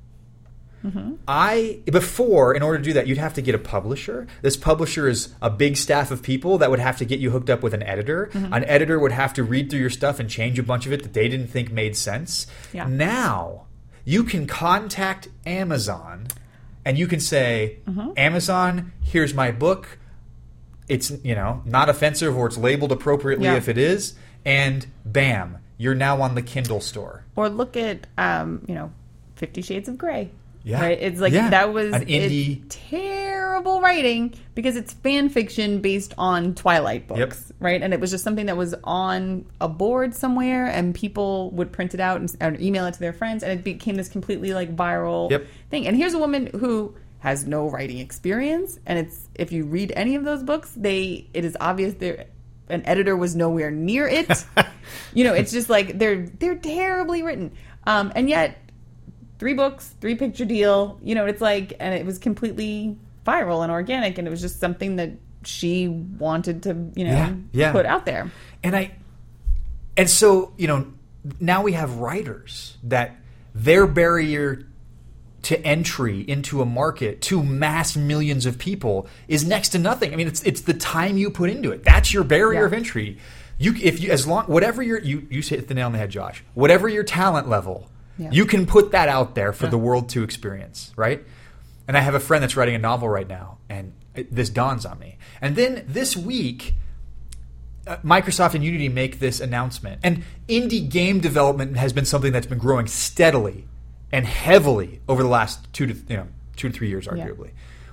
I before in order to do that, you'd have to get a publisher. This publisher is a big staff of people that would have to get you hooked up with an editor. An editor would have to read through your stuff and change a bunch of it that they didn't think made sense. Yeah. Now you can contact Amazon and you can say, Amazon, here's my book. It's, you know, not offensive or it's labeled appropriately Yeah. if it is, and bam, you're now on the Kindle store. Or look at um, you know, Fifty Shades of Grey. Yeah. Right? It's like Yeah. that was An indie- it's terrible writing because it's fan fiction based on Twilight books. Yep. Right? And it was just something that was on a board somewhere and people would print it out and, and email it to their friends and it became this completely like viral Yep. thing. And here's a woman who has no writing experience and it's if you read any of those books, they it is obvious there an editor was nowhere near it. You know, it's just like they're they're terribly written. Um, and yet three books, three picture deal, you know, it's like, and it was completely viral and organic, and it was just something that she wanted to, you know, Yeah, yeah. put out there. And I, and so, you know, now we have writers that their barrier to entry into a market to mass millions of people is next to nothing. I mean, it's it's the time you put into it. That's your barrier Yeah. of entry. You if you as long whatever your you you hit the nail on the head, Josh. Whatever your talent level, Yeah. you can put that out there for Yeah. the world to experience, right? And I have a friend that's writing a novel right now, and it, this dawns on me. And then this week, uh, Microsoft and Unity make this announcement. And indie game development has been something that's been growing steadily and heavily over the last two to you know two to three years, arguably.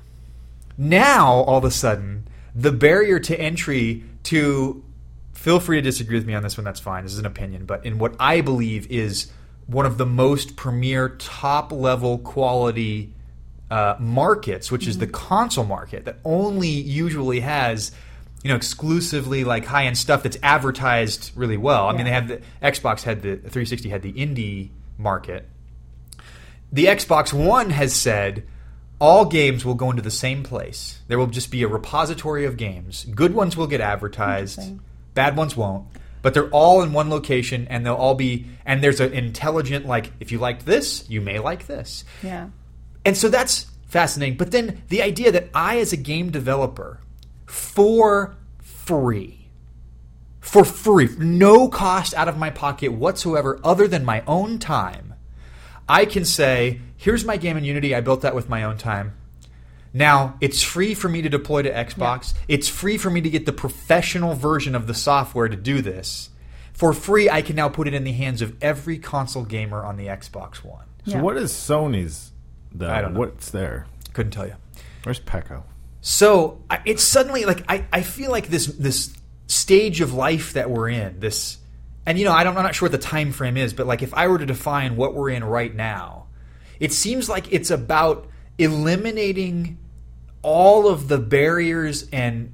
Now, all of a sudden, the barrier to entry to feel free to disagree with me on this one. That's fine. This is an opinion, but in what I believe is one of the most premier, top level quality uh, markets, which is the console market, that only usually has, you know, exclusively like high end stuff that's advertised really well. I mean, they Yeah. have the Xbox had the three sixty had the indie market. The Xbox One has said all games will go into the same place. There will just be a repository of games. Good ones will get advertised. Interesting. Bad ones won't. But they're all in one location, and they'll all be. And there's an intelligent, like, if you liked this, you may like this. Yeah. And so that's fascinating. But then the idea that I, as a game developer, for free, for free, no cost out of my pocket whatsoever other than my own time, I can say, here's my game in Unity. I built that with my own time. Now, it's free for me to deploy to Xbox. It's free for me to get the professional version of the software to do this. For free, I can now put it in the hands of every console gamer on the Xbox One. So Yeah. what is Sony's, though? I don't know. What's there? Couldn't tell you. Where's Pecco? So I- it's suddenly like I, I feel like this this stage of life that we're in, this, and you know I don't, I'm not sure what the time frame is, but like if I were to define what we're in right now, it seems like it's about eliminating all of the barriers and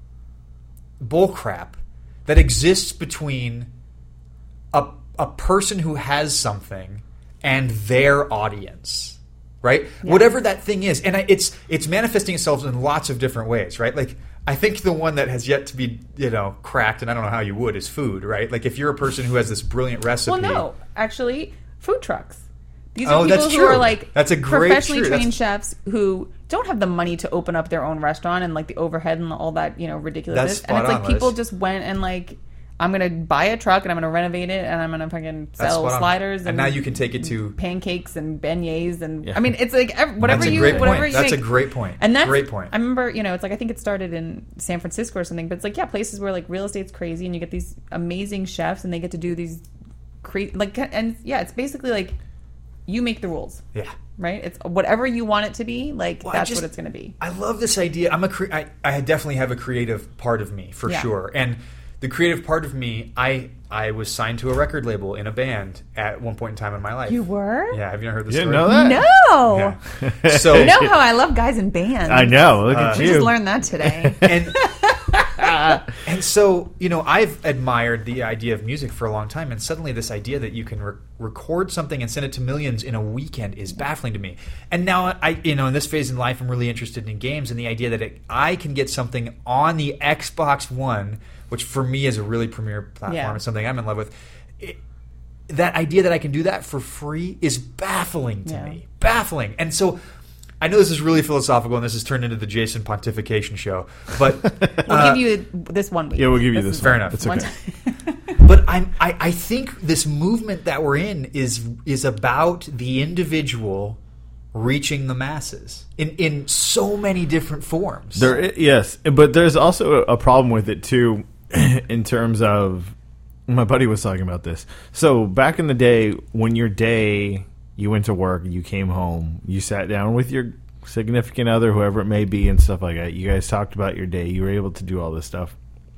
bullcrap that exists between a a person who has something and their audience, right? Yeah. Whatever that thing is, and I, it's it's manifesting itself in lots of different ways, right? Like I think the one that has yet to be, you know, cracked, and I don't know how you would, is food, right? Like if you're a person who has this brilliant recipe. Well, no, actually, food trucks. These are Oh, people that's who true. are like That's a great- professionally true. trained That's- chefs who don't have the money to open up their own restaurant and like the overhead and all that, you know, ridiculousness. That's And it's spot like on, people Liz. just went and like, I'm gonna buy a truck and I'm gonna renovate it and I'm gonna fucking That's sell spot on. sliders and, And now you can take it to- pancakes and beignets and Yeah. I mean it's like ev- whatever That's a you great whatever point. you That's make. a great point. And that's Great point. I remember, you know, it's like I think it started in San Francisco or something, but it's like yeah, places where like real estate's crazy and you get these amazing chefs and they get to do these cra- like and yeah, it's basically like you make the rules. Yeah. Right? It's whatever you want it to be, like Well, I that's just- what it's going to be. I love this idea. I'm a cre- I, I definitely have a creative part of me for Yeah. sure, and the creative part of me, I I was signed to a record label in a band at one point in time in my life. You were? Yeah. Have you not heard this You didn't story? know that? No. Yeah. So You know how I love guys in bands. I know. Look at I you. just learned that today. and and so you know I've admired the idea of music for a long time, and suddenly this idea that you can re- record something and send it to millions in a weekend is baffling to me. And now I you know in this phase in life I'm really interested in games, and the idea that it, I can get something on the Xbox One, which for me is a really premier platform, Yeah. and something I'm in love with. It, that idea that I can do that for free is baffling to Yeah. me. Baffling. And so I know this is really philosophical and this has turned into the Jason pontification show, but We'll uh, give you this one week. Yeah, we'll give you This this. is fair one. enough. It's one okay. time. but I'm, I, I think this movement that we're in is is about the individual reaching the masses in, in so many different forms. There, i- yes, but there's also a problem with it too, in terms of my buddy was talking about this. So back in the day, when your day you went to work, you came home, you sat down with your significant other, whoever it may be, and stuff like that. You guys talked about your day. You were able to do all this stuff.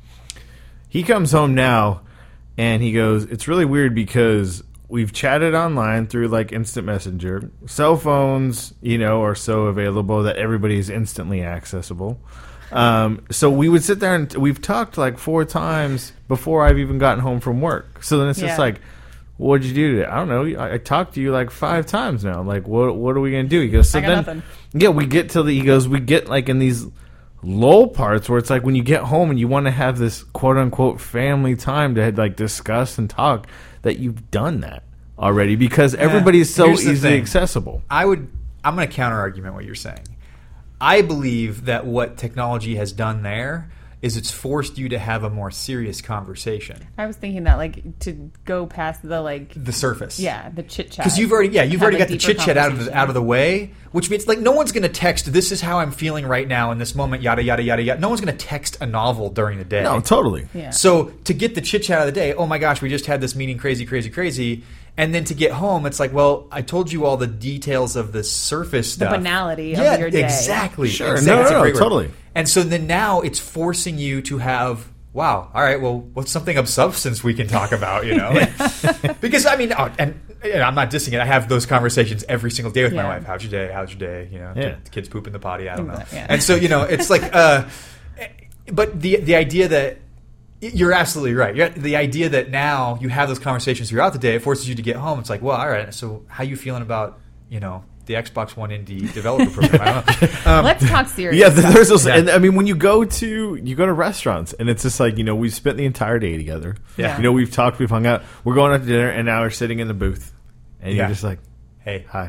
He comes home now, and he goes, "It's really weird because we've chatted online through like instant messenger. Cell phones, you know, are so available that everybody is instantly accessible. Um, so we would sit there and we've talked like four times before I've even gotten home from work. So then it's just Yeah. like, what'd you do today? I don't know. I, I talked to you like five times now. Like, what what are we gonna do? He goes, so I got then, nothing. yeah, we get to the. He goes, we get like in these lull parts where it's like when you get home and you want to have this quote unquote family time to like discuss and talk, that you've done that already because everybody's so Here's the easily thing. accessible. I would. I'm going to counter argument what you're saying. I believe that what technology has done there is it's forced you to have a more serious conversation. I was thinking that like to go past the like The surface. yeah the chit chat Because you've already, yeah, you've Have already a got the deeper chit chat out of the conversation. out of the way, which means like no one's going to text. This is how I'm feeling right now in this moment. Yada yada yada yada. No one's going to text a novel during the day. No, totally. Yeah. So to get the chit chat out of the day, oh my gosh, we just had this meeting, crazy, crazy, crazy, and then to get home, it's like, well, I told you all the details of the surface stuff, banality of yeah, your day. exactly. Sure. exactly. No, That's a no, no, great word. totally. And so then now it's forcing you to have. Wow. All right. Well, what's something of substance we can talk about? You know, because I mean, oh, and you know, I'm not dissing it. I have those conversations every single day with my Yeah. wife. How's your day? How's your day? You know, Yeah. the kids poop in the potty. I don't know. Yeah. And so you know, it's like, uh, but the the idea that you're absolutely right. You're, the idea that now you have those conversations throughout the day, it forces you to get home. It's like, well, all right. So how you feeling about you know the Xbox One indie developer program? I don't know. Um, Let's talk serious. Yeah, stuff. there's also, Yeah. and I mean, when you go to you go to restaurants, and it's just like you know we've spent the entire day together. Yeah. You know we've talked, we've hung out, we're going out to dinner, and now we're sitting in the booth, and Yeah. you're just like, hey. hi,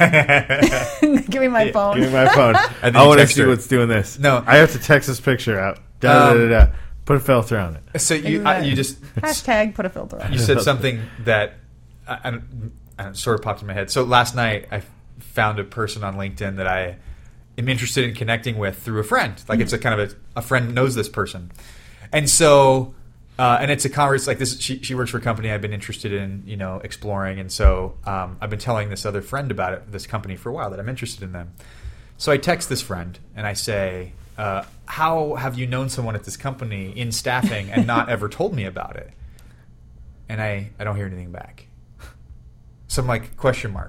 Give me my phone. give me my phone. then I you want to text see her. what's doing this. No. I have to text this picture out. Da, Um, da, da, da. Put a filter on it. So you I, you just Hashtag put a filter on. you said something that I, I, don't- I don't- sort of popped in my head. So last night I found a person on LinkedIn that I am interested in connecting with through a friend. Like it's a kind of a, a friend knows this person, and so uh, and it's a conversation like this. She she works for a company I've been interested in, you know, exploring, and so um, I've been telling this other friend about it, this company for a while that I'm interested in them. So I text this friend and I say, uh, "How have you known someone at this company in staffing and not ever told me about it?" And I, I don't hear anything back. So I'm like, question marks.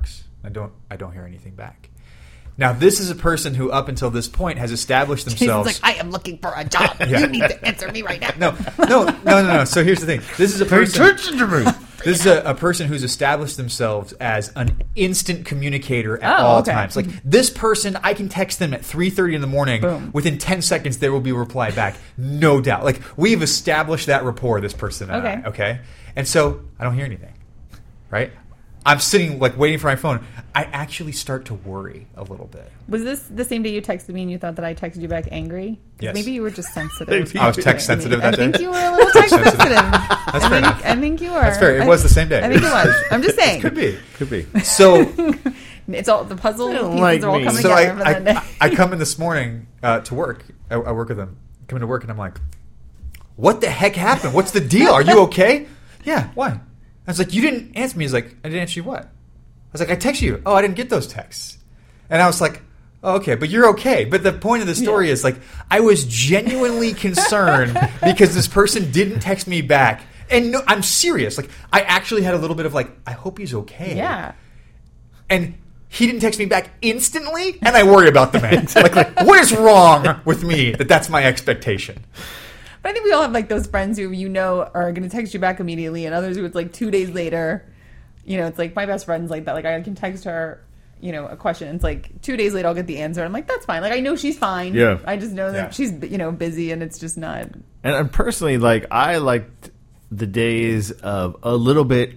I don't I don't hear anything back. Now, this is a person who, up until this point, has established themselves. Jason's like, I am looking for a job. Yeah. You need to answer me right now. No, no, no, no, no. So here's the thing. This is a person. attention to me. This is a, a person who's established themselves as an instant communicator at Oh, all okay. times. Like this person, I can text them at three thirty in the morning. Boom. Within ten seconds, there will be a reply back, no doubt. Like we've established that rapport. This person and Okay. I. Okay. And so I don't hear anything. Right. I'm sitting like waiting for my phone. I actually start to worry a little bit. Was this the same day you texted me and you thought that I texted you back angry? 'Cause Yes. Maybe you were just sensitive. Maybe. I was text sensitive I that day. think you were a little text sensitive. I fair think, enough. I think you were. That's fair. It I- was the same day. I think it was. I'm just saying. Could be. Could be. So It's all the puzzle They don't pieces like are all me. coming So together I, for that day. I, I come in this morning uh, to work. I, I work with them. Come into work and I'm like, what the heck happened? What's the deal? Are you okay? Yeah, why? I was like, you didn't answer me. He's like, I didn't answer you what? I was like, I texted you. Oh, I didn't get those texts. And I was like, oh, okay, but you're okay. But the point of the story is like, I was genuinely concerned because this person didn't text me back. And no, I'm serious. Like, I actually had a little bit of like, I hope he's okay. Yeah. And he didn't text me back instantly, and I worry about the man. like, like, what is wrong with me that that's my expectation? But I think we all have like those friends who you know are going to text you back immediately, and others who it's like two days later. You know, it's like my best friend's like that. Like I can text her, you know, a question. And it's like two days later I'll get the answer. I'm like, that's fine. Like I know she's fine. Yeah. I just know that Yeah. she's you know busy, and it's just not. And I'm personally, like, I liked the days of a little bit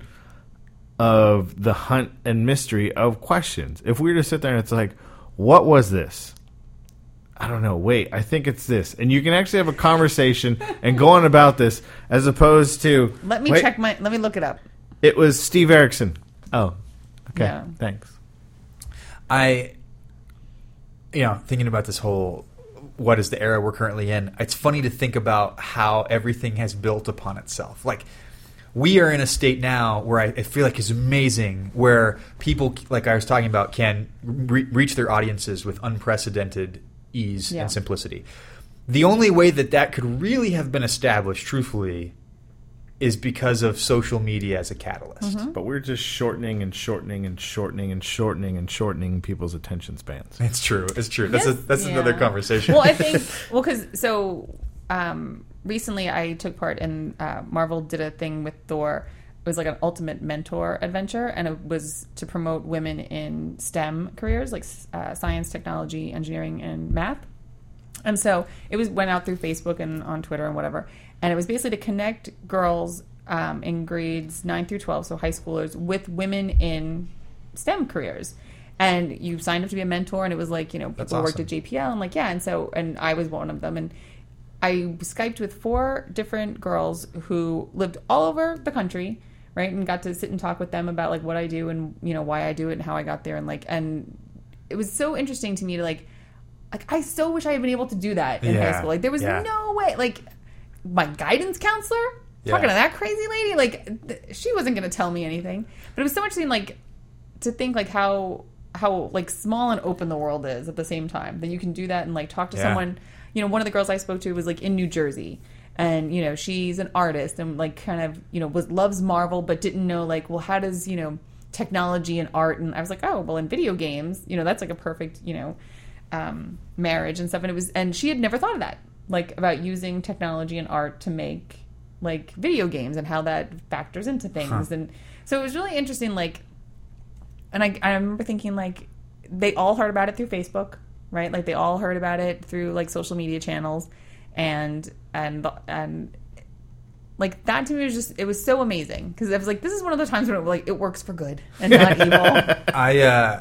of the hunt and mystery of questions. If we were to sit there and it's like, what was this? I don't know. Wait, I think it's this. And you can actually have a conversation and go on about this as opposed to... Let me wait, check my. Let me look it up. It was Steve Erickson. Oh, okay. Yeah. Thanks. I, you know, thinking about this whole, what is the era we're currently in, it's funny to think about how everything has built upon itself. Like, we are in a state now where I, I feel like is amazing, where people, like I was talking about, can re- reach their audiences with unprecedented ease Yeah. and simplicity. The only way that that could really have been established, truthfully, is because of social media as a catalyst. But we're just shortening and shortening and shortening and shortening and shortening people's attention spans. It's true. It's true. That's a, Yes. that's Yeah. another conversation. Well, I think well because so um, recently I took part in uh, Marvel did a thing with Thor. It was like an ultimate mentor adventure, and it was to promote women in STEM careers like uh, science, technology, engineering, and math. And so it was went out through Facebook and on Twitter and whatever. And it was basically to connect girls um, in grades nine through twelve, so high schoolers, with women in STEM careers. And you signed up to be a mentor, and it was like, you know, people That's worked awesome. at J P L, and like, yeah. And so, and I was one of them. And I Skyped with four different girls who lived all over the country, right? And got to sit and talk with them about like what I do and, you know, why I do it and how I got there. And like, and it was so interesting to me to like, like, I so wish I had been able to do that in Yeah. high school. Like, there was Yeah. no way. Like, my guidance counselor Yeah. talking to that crazy lady, like, th- she wasn't going to tell me anything. But it was so much thing, like, to think, like, how, how, like, small and open the world is at the same time. That you can do that and, like, talk to Yeah. someone. You know, one of the girls I spoke to was, like, in New Jersey. And, you know, she's an artist and, like, kind of, you know, was loves Marvel, but didn't know, like, well, how does, you know, technology and art. And I was like, oh, well, in video games, you know, that's, like, a perfect, you know, um, marriage and stuff. And it was, and she had never thought of that, like about using technology and art to make like video games and how that factors into things. Huh. And so it was really interesting. Like, and I, I remember thinking like they all heard about it through Facebook, right? Like they all heard about it through like social media channels, and and and like that to me was just, it was so amazing because I was like, this is one of the times when it, like it works for good and not evil. I uh,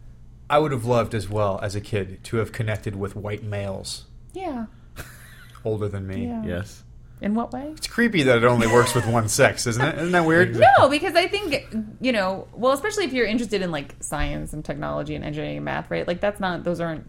I would have loved as well as a kid to have connected with white males Yeah. older than me. Yeah. Yes. In what way? It's creepy that it only works with one sex, isn't it? Isn't that weird? No, because I think, you know, well, especially if you're interested in like science and technology and engineering and math, right? Like that's not, those aren't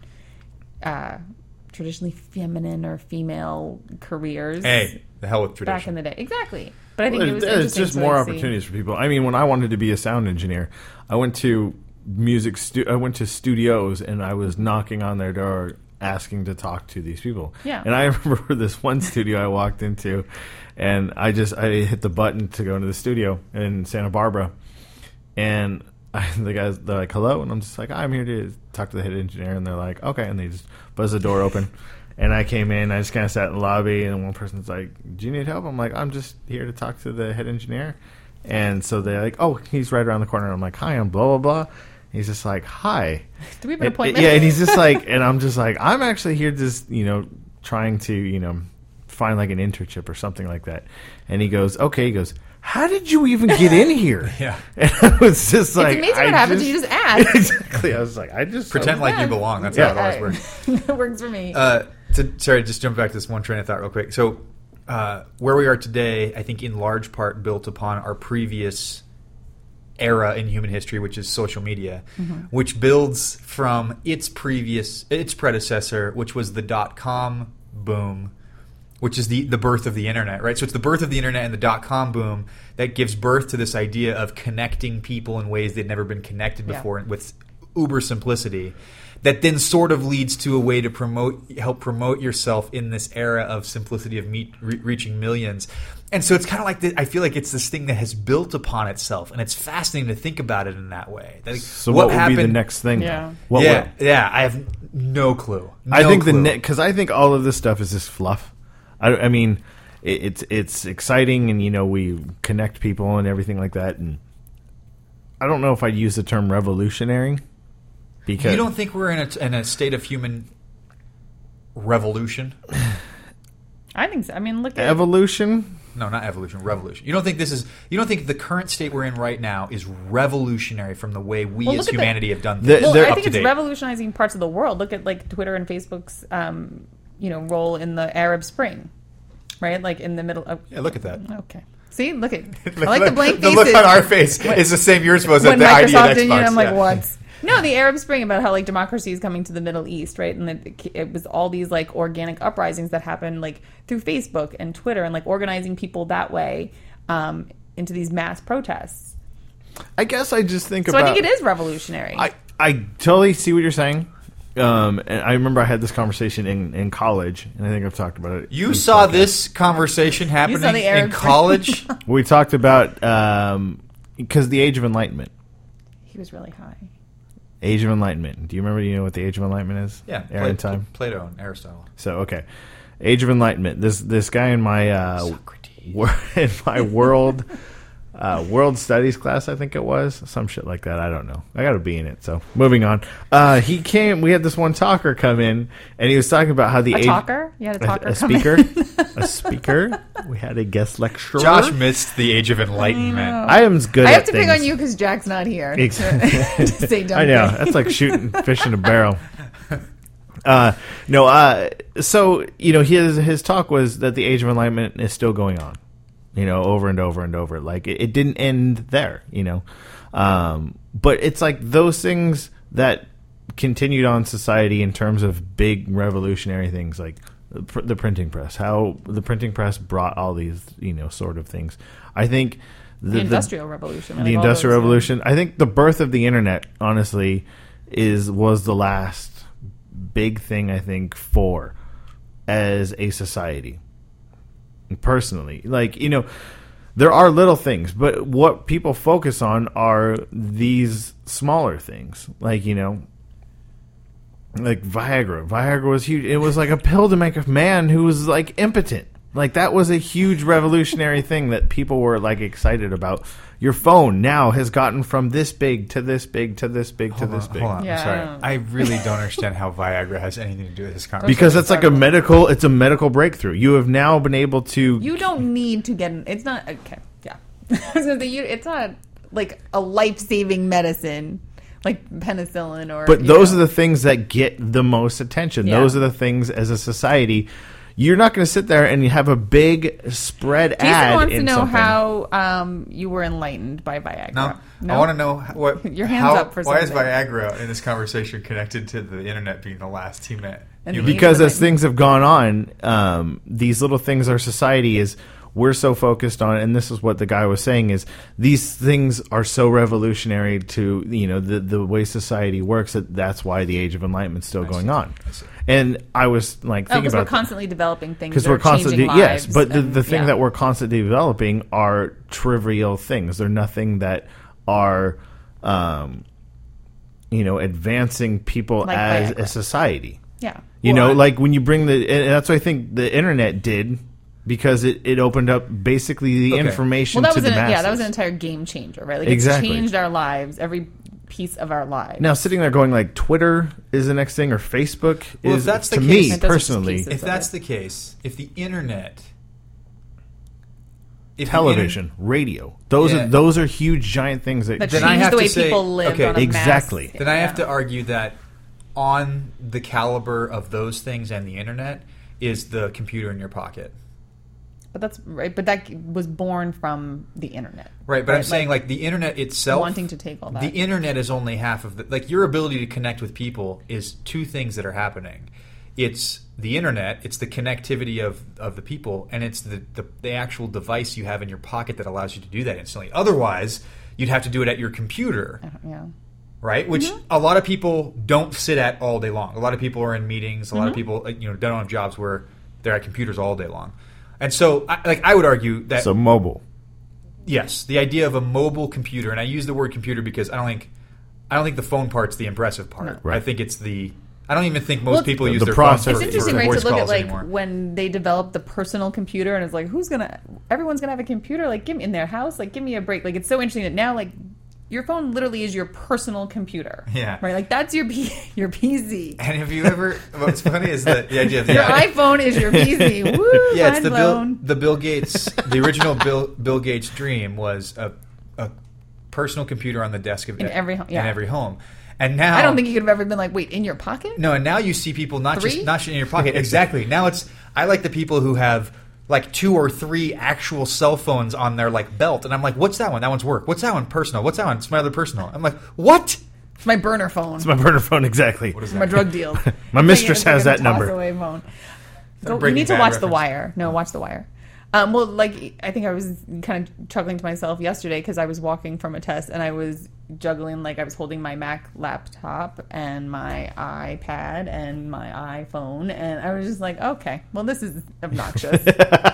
uh, traditionally feminine or female careers. Hey, the hell with tradition. Back in the day. Exactly. But I think Well, it was it's interesting just to, more like, see- opportunities for people. I mean, when I wanted to be a sound engineer, I went to music. Stu- I went to studios and I was knocking on their door, asking to talk to these people. Yeah. And I remember this one studio I walked into, and I just I hit the button to go into the studio in Santa Barbara, and I, the guys, they're like, hello? And I'm just like, I'm here to talk to the head engineer. And they're like, okay. And they just buzz the door open. And I came in, I just kind of sat in the lobby, and one person's like, do you need help? I'm like, I'm just here to talk to the head engineer. And so they're like, oh, he's right around the corner. I'm like, hi, I'm blah, blah, blah. He's just like, hi. Do we have an And- appointment? Yeah, and he's just like, and I'm just like, I'm actually here just, you know, trying to, you know, find like an internship or something like that. And he goes, okay, he goes, how did you even get in here? Yeah. And I was just like, it's amazing I what happens when you just ask. Exactly. I was like, I just Pretend like you Yeah. belong. That's Yeah. how it always works. It works for me. Uh, to, sorry, just jump back to this one train of thought real quick. So, uh, where we are today, I think in large part built upon our previous era in human history, which is social media, Mm-hmm. which builds from its previous, its predecessor, which was the dot-com boom, which is the, the birth of the internet, right? So it's the birth of the internet and the dot-com boom that gives birth to this idea of connecting people in ways they'd never been connected Yeah. before with uber simplicity. That then sort of leads to a way to promote, help promote yourself in this era of simplicity of meet, re- reaching millions. And so it's kind of like the, I feel like it's this thing that has built upon itself, and it's fascinating to think about it in that way. Like, So what, would be the next thing? Yeah. though? What yeah, would- yeah. I have no clue. I No think clue. the because I think all of this stuff is just fluff. I, I mean, it, it's it's exciting, and you know we connect people and everything like that. And I don't know if I'd use the term revolutionary because You don't think we're in a, in a state of human revolution? I think so. I mean, look at evolution. No, not evolution, revolution. You don't think this is? You don't think the current state we're in right now is revolutionary from the way we Well, as look at the- humanity have done The- things? Well, they're I up think to it's date. revolutionizing parts of the world. Look at like Twitter and Facebook's, um, you know, role in the Arab Spring, right? Like in the middle. Of, Yeah, look at that. okay. See, look at. I like the blank The faces. look on our face is the same you're supposed to when the idea Microsoft of did, you Xbox. know, I'm like, yeah. what? No, the Arab Spring about how like democracy is coming to the Middle East, right? And it, it was all these like organic uprisings that happened like through Facebook and Twitter and like organizing people that way um, into these mass protests. I guess I just think So about. I think it is revolutionary. I I totally see what you're saying. Um, and I remember I had this conversation in, in college, and I think I've talked about it. You in saw podcast. this conversation happening the in Arab Spring. college? We talked about um, because the Age of Enlightenment. he was really high. Age of Enlightenment. Do you remember? You know what the Age of Enlightenment is? Yeah, Era and Pla- time. Plato and Aristotle. So okay, Age of Enlightenment. This this guy in my uh, wor- in my world uh, world studies class, I think it was some shit like that. I don't know. I got to be in it. So moving on. Uh, he came. We had this one talker come in, and he was talking about how the A age, talker? You had a a, talker a come speaker, in. a speaker. We had a guest lecturer. Josh missed the Age of Enlightenment. I am good. I at have to pick things. on you because Jack's not here. Exactly. to say dumb I know. things. That's like shooting fish in a barrel. Uh, no, uh, so, you know, his, his talk was that the Age of Enlightenment is still going on, you know, over and over and over. Like, it, it didn't end there, you know. Um, but it's like those things that continued on society in terms of big revolutionary things like the pr- the printing press, how the printing press brought all these, you know, sort of things. I think the, The Industrial Revolution. I the think all Industrial those, yeah. Revolution. I think the birth of the internet, honestly, is was the last big thing I think for as a society. Personally, like, you know, there are little things, but what people focus on are these smaller things, like, you know, like Viagra. Viagra was huge. It was like a pill to make a man who was like impotent. Like, that was a huge revolutionary thing that people were like excited about. Your phone now has gotten from this big to this big to this big to Hold this on, big. hold on. Yeah, I'm I sorry. don't know. I really don't understand how Viagra has anything to do with this conversation. Because it's like a medical, it's a medical breakthrough. You have now been able to. You don't need to get. An, it's not okay. Yeah, I was gonna say you, it's not like a life-saving medicine like penicillin or. But you those know. are the things that get the most attention. Yeah. Those are the things as a society. You're not going to sit there and you have a big spread Jason ad wants to in know something. how um, you were enlightened by Viagra. No, I want to know how- what. Your hands how, up for why is something. Viagra in this conversation connected to the internet being the last he met? And human? the- Because as Enlightenment. things have gone on, um, these little things our society is we're so focused on, and this is what the guy was saying is these things are so revolutionary to, you know, the the way society works that that's why the Age of Enlightenment is still going on. And I was like Oh, thinking because we're about constantly developing things. because that we're are constantly changing yes, lives but the, and- the thing yeah. that we're constantly developing are trivial things. They're nothing that are um, you know, advancing people Like as Viagra. a society. Yeah. You Well, know, I- like when you bring the, and that's what I think the internet did, because it, it opened up basically the Okay. information Well, that to was the an, masses. yeah, that was an entire game changer, right? Like Exactly. It changed our lives, every piece of our lives. Now, sitting there going like Twitter is the next thing, or Facebook Well, if is, that's the to case- me And those are just personally, pieces. If that's the case, if the internet, if the television, radio, those Yeah. are those are huge, giant things that. that then I changed have the to way say- people live okay, on a exactly. mass. then I have yeah. to argue that on the caliber of those things and the internet is the computer in your pocket. But that's right. But that was born from the internet, Right, but I'm saying like the internet itself, wanting to take all that. the internet is only half of the, like your ability to connect with people is two things that are happening. It's the internet, it's the connectivity of, of the people, and it's the, the, the actual device you have in your pocket that allows you to do that instantly. Otherwise, you'd have to do it at your computer, yeah. right? Which Mm-hmm. a lot of people don't sit at all day long. A lot of people are in meetings. A lot Mm-hmm. of people, like, you know, don't have jobs where they're at computers all day long. And so, I, like, I would argue that So mobile. yes, the idea of a mobile computer, and I use the word computer because I don't think I don't think the phone part's the impressive part. No. Right. I think it's the I don't even think most Well, people the- use the their processor. phones It's for, interesting, for right, voice to look at calls like anymore. when they developed the personal computer, and it's like, who's gonna? Everyone's gonna have a computer, like, give me in their house, like, give me a break. Like, it's so interesting that now, like, your phone literally is your personal computer. Yeah. right. Like, that's your P- your P C. And have you ever? What's funny is that the idea of Your yeah, iPhone is your P C. Woo! yeah, it's mind the Bill blown. the Bill Gates the original Bill Bill Gates dream was a a personal computer on the desk of In every ho- yeah. in every home, and now I don't think you could have ever been like, wait, in your pocket? No, and now you see people not Three? just not just in your pocket. Exactly. Now it's I like the people who have like two or three actual cell phones on their like belt, and I'm like, what's that one? That one's work. What's that one? Personal. What's that one? It's my other personal. I'm like, what? It's my burner phone. It's my burner phone, exactly. What is my that? drug deals. My It's mistress like- has it's like that a number. toss-away phone. Go, you Breaking need to Bad watch The reference. Wire. No, watch The Wire. Um, well, like, I think I was kind of chuckling to myself yesterday because I was walking from a test and I was juggling, like, I was holding my Mac laptop and my iPad and my iPhone, and I was just like, okay, well, this is obnoxious.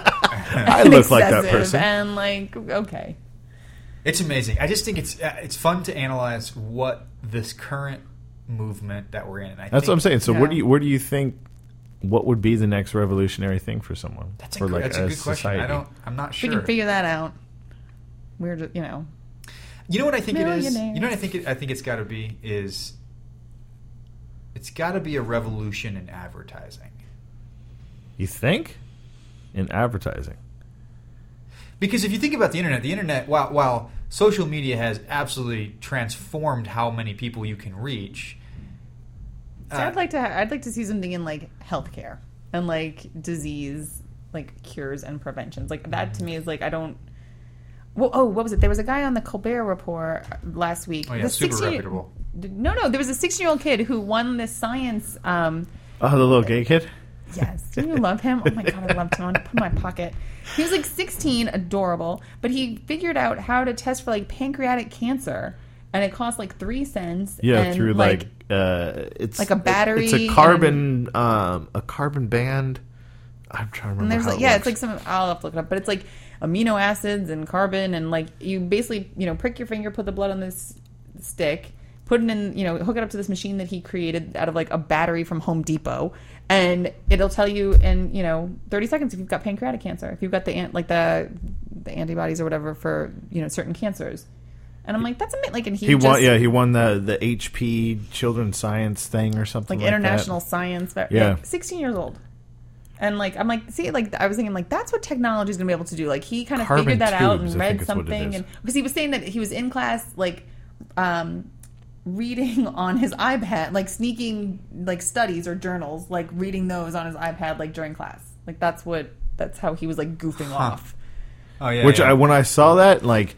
I look like that excessive, person. And, like, okay. It's amazing. I just think it's uh, it's fun to analyze what this current movement that we're in. And I That's think what I'm saying. So, Yeah. where do you where do you think what would be the next revolutionary thing for someone? That's a, for gr- like that's a a good question. I society? don't. I'm not We sure. can figure that out. We're just, you know. You know what I think it is? Millionaires. You know what I think it, I think it's got to be is it's got to be a revolution in advertising. You think in advertising? Because if you think about the internet, the internet, while, while social media has absolutely transformed how many people you can reach, So uh, I'd like to. I'd like to see something in like healthcare and like disease, like cures and preventions. Like that to me is like I don't. Well, oh, what was it? There was a guy on the Colbert Report last week. Oh, yeah, The super sixteen reputable. No, no, there was a sixteen-year-old kid who won this science. Um, Oh, the little gay kid. Yes. Do you love him? Oh my god, I loved him. I want to put him in my pocket. He was like sixteen, adorable, but he figured out how to test for like pancreatic cancer, and it cost like three cents. Yeah, and, through like, uh, it's like a battery It's a carbon, um, a carbon band. I'm trying to remember and there's how like it yeah, works. it's like some. I'll have to look it up, but it's like amino acids and carbon, and like you basically you know prick your finger, put the blood on this stick. Put it in, you know, hook it up to this machine that he created out of like a battery from Home Depot, and it'll tell you in, you know, thirty seconds if you've got pancreatic cancer, if you've got the an- like the the antibodies or whatever for you know certain cancers. And I'm like, that's amazing. Like, and he, he just, won. Yeah, he won the the H P Children's Science thing or something like like, international that. science. Fair. Yeah. Like, sixteen years old. And like I'm like, see, like I was thinking, like that's what technology is going to be able to do. Like he kind of Carbon figured that out tubes, and I read think is what it something, is. and because he was saying that he was in class, like, um, reading on his iPad, like sneaking like studies or journals, like reading those on his iPad, like during class. Like that's what that's how he was like goofing off. oh yeah, Which yeah. I when I saw that like,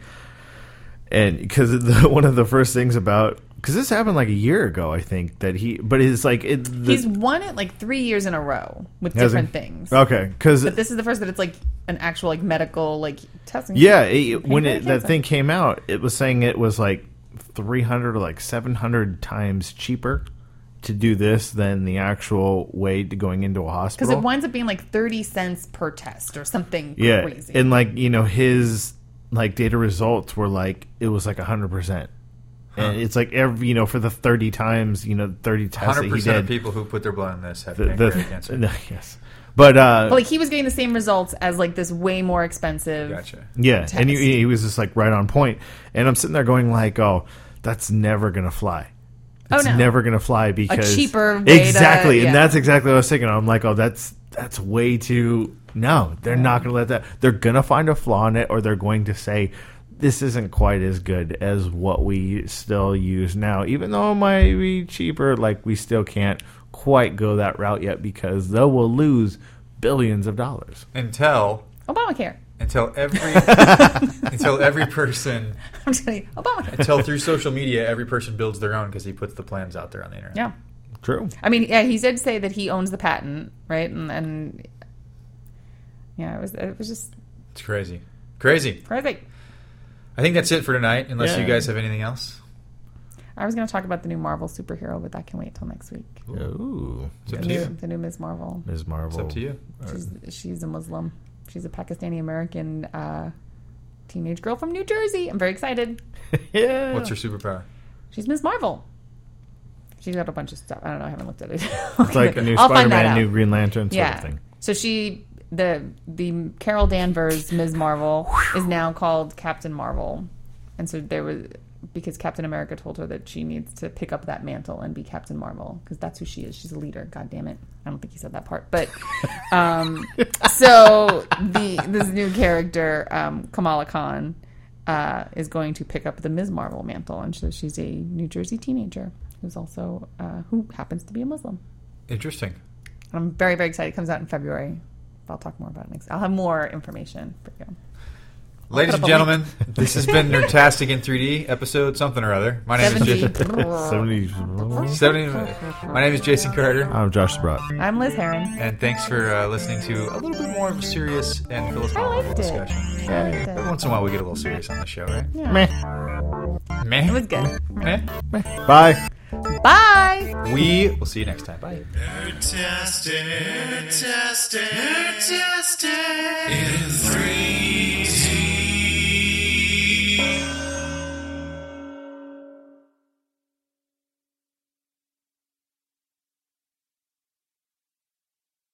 and because one of the first things about because this happened like a year ago, I think that he, but it's like it. The, He's won it like three years in a row with Has he? different things. Okay, because But this is the first that it's like an actual like medical like testing. yeah, it, when Pancreatic it, that cancer. thing came out, it was saying it was like three hundred or like seven hundred times cheaper to do this than the actual way to going into a Because hospital. it winds up being like thirty cents per test or something yeah, crazy. and like you know his like data results were like it was like a hundred percent. And it's like every, you know, for the thirty times, you know, thirty tests one hundred that he percent did. of people who put their blood in this have the, pancreatic the, cancer. no, yes. But, uh, But like he was getting the same results as like this way more expensive. Gotcha. yeah, test. and he, he was just like right on point. And I'm sitting there going like, oh, that's never going to fly. Oh, It's no. never going to fly because cheaper way to- exactly, and yeah. that's exactly what I was thinking. I'm like, oh, that's that's way too. No, they're not going to let that. They're going to find a flaw in it, or they're going to say this isn't quite as good as what we still use now. Even though it might be cheaper, like we still can't quite go that route yet because they will lose billions of dollars. Until Obamacare. until every until every person I'm just kidding. Obamacare. until through social media every person builds their own because he puts the plans out there on the internet. Yeah. True. I mean, yeah, he did say that he owns the patent, right? And, and yeah, it was it was just It's crazy, crazy. crazy. I think that's it for tonight. Unless Yeah. you guys have anything else. I was going to talk about the new Marvel superhero, but that can wait till next week. Ooh, It's up The to new, you. the new Miz Marvel. Miz Marvel. It's up to you. She's she's a Muslim. She's a Pakistani American uh, teenage girl from New Jersey. I'm very excited. Yeah. What's her superpower? She's Miz Marvel. She's got a bunch of stuff. I don't know. I haven't looked at it. It's like a new I'll find that Spider-Man, out. new Green Lantern sort Yeah. of thing. So she, the the Carol Danvers Miz Marvel is now called Captain Marvel, and so there was because Captain America told her that she needs to pick up that mantle and be Captain Marvel because that's who she is. She's a leader. God damn it! I don't think he said that part, but um, so the this new character um, Kamala Khan uh, is going to pick up the Miz Marvel mantle, and so she's a New Jersey teenager who's also uh, who happens to be a Muslim. Interesting. I'm very, very excited. It comes out in February. I'll talk more about it next. I'll have more information for you. Ladies put and up a gentlemen, this has been Nerdtastic in three D episode something or other. My name is Jason. seventy. seventy My name is Jason Carter, I'm Josh Sprott. I'm Liz Heron. and thanks for uh, listening to a little bit more of a serious and I philosophical liked it. discussion. I liked Every it. once in a while, we get a little serious on the show, right? Yeah. Meh. Meh. It was good. Meh. Bye. Bye. We will see you next time. Bye. Nerdtastic, nerdtastic, nerdtastic.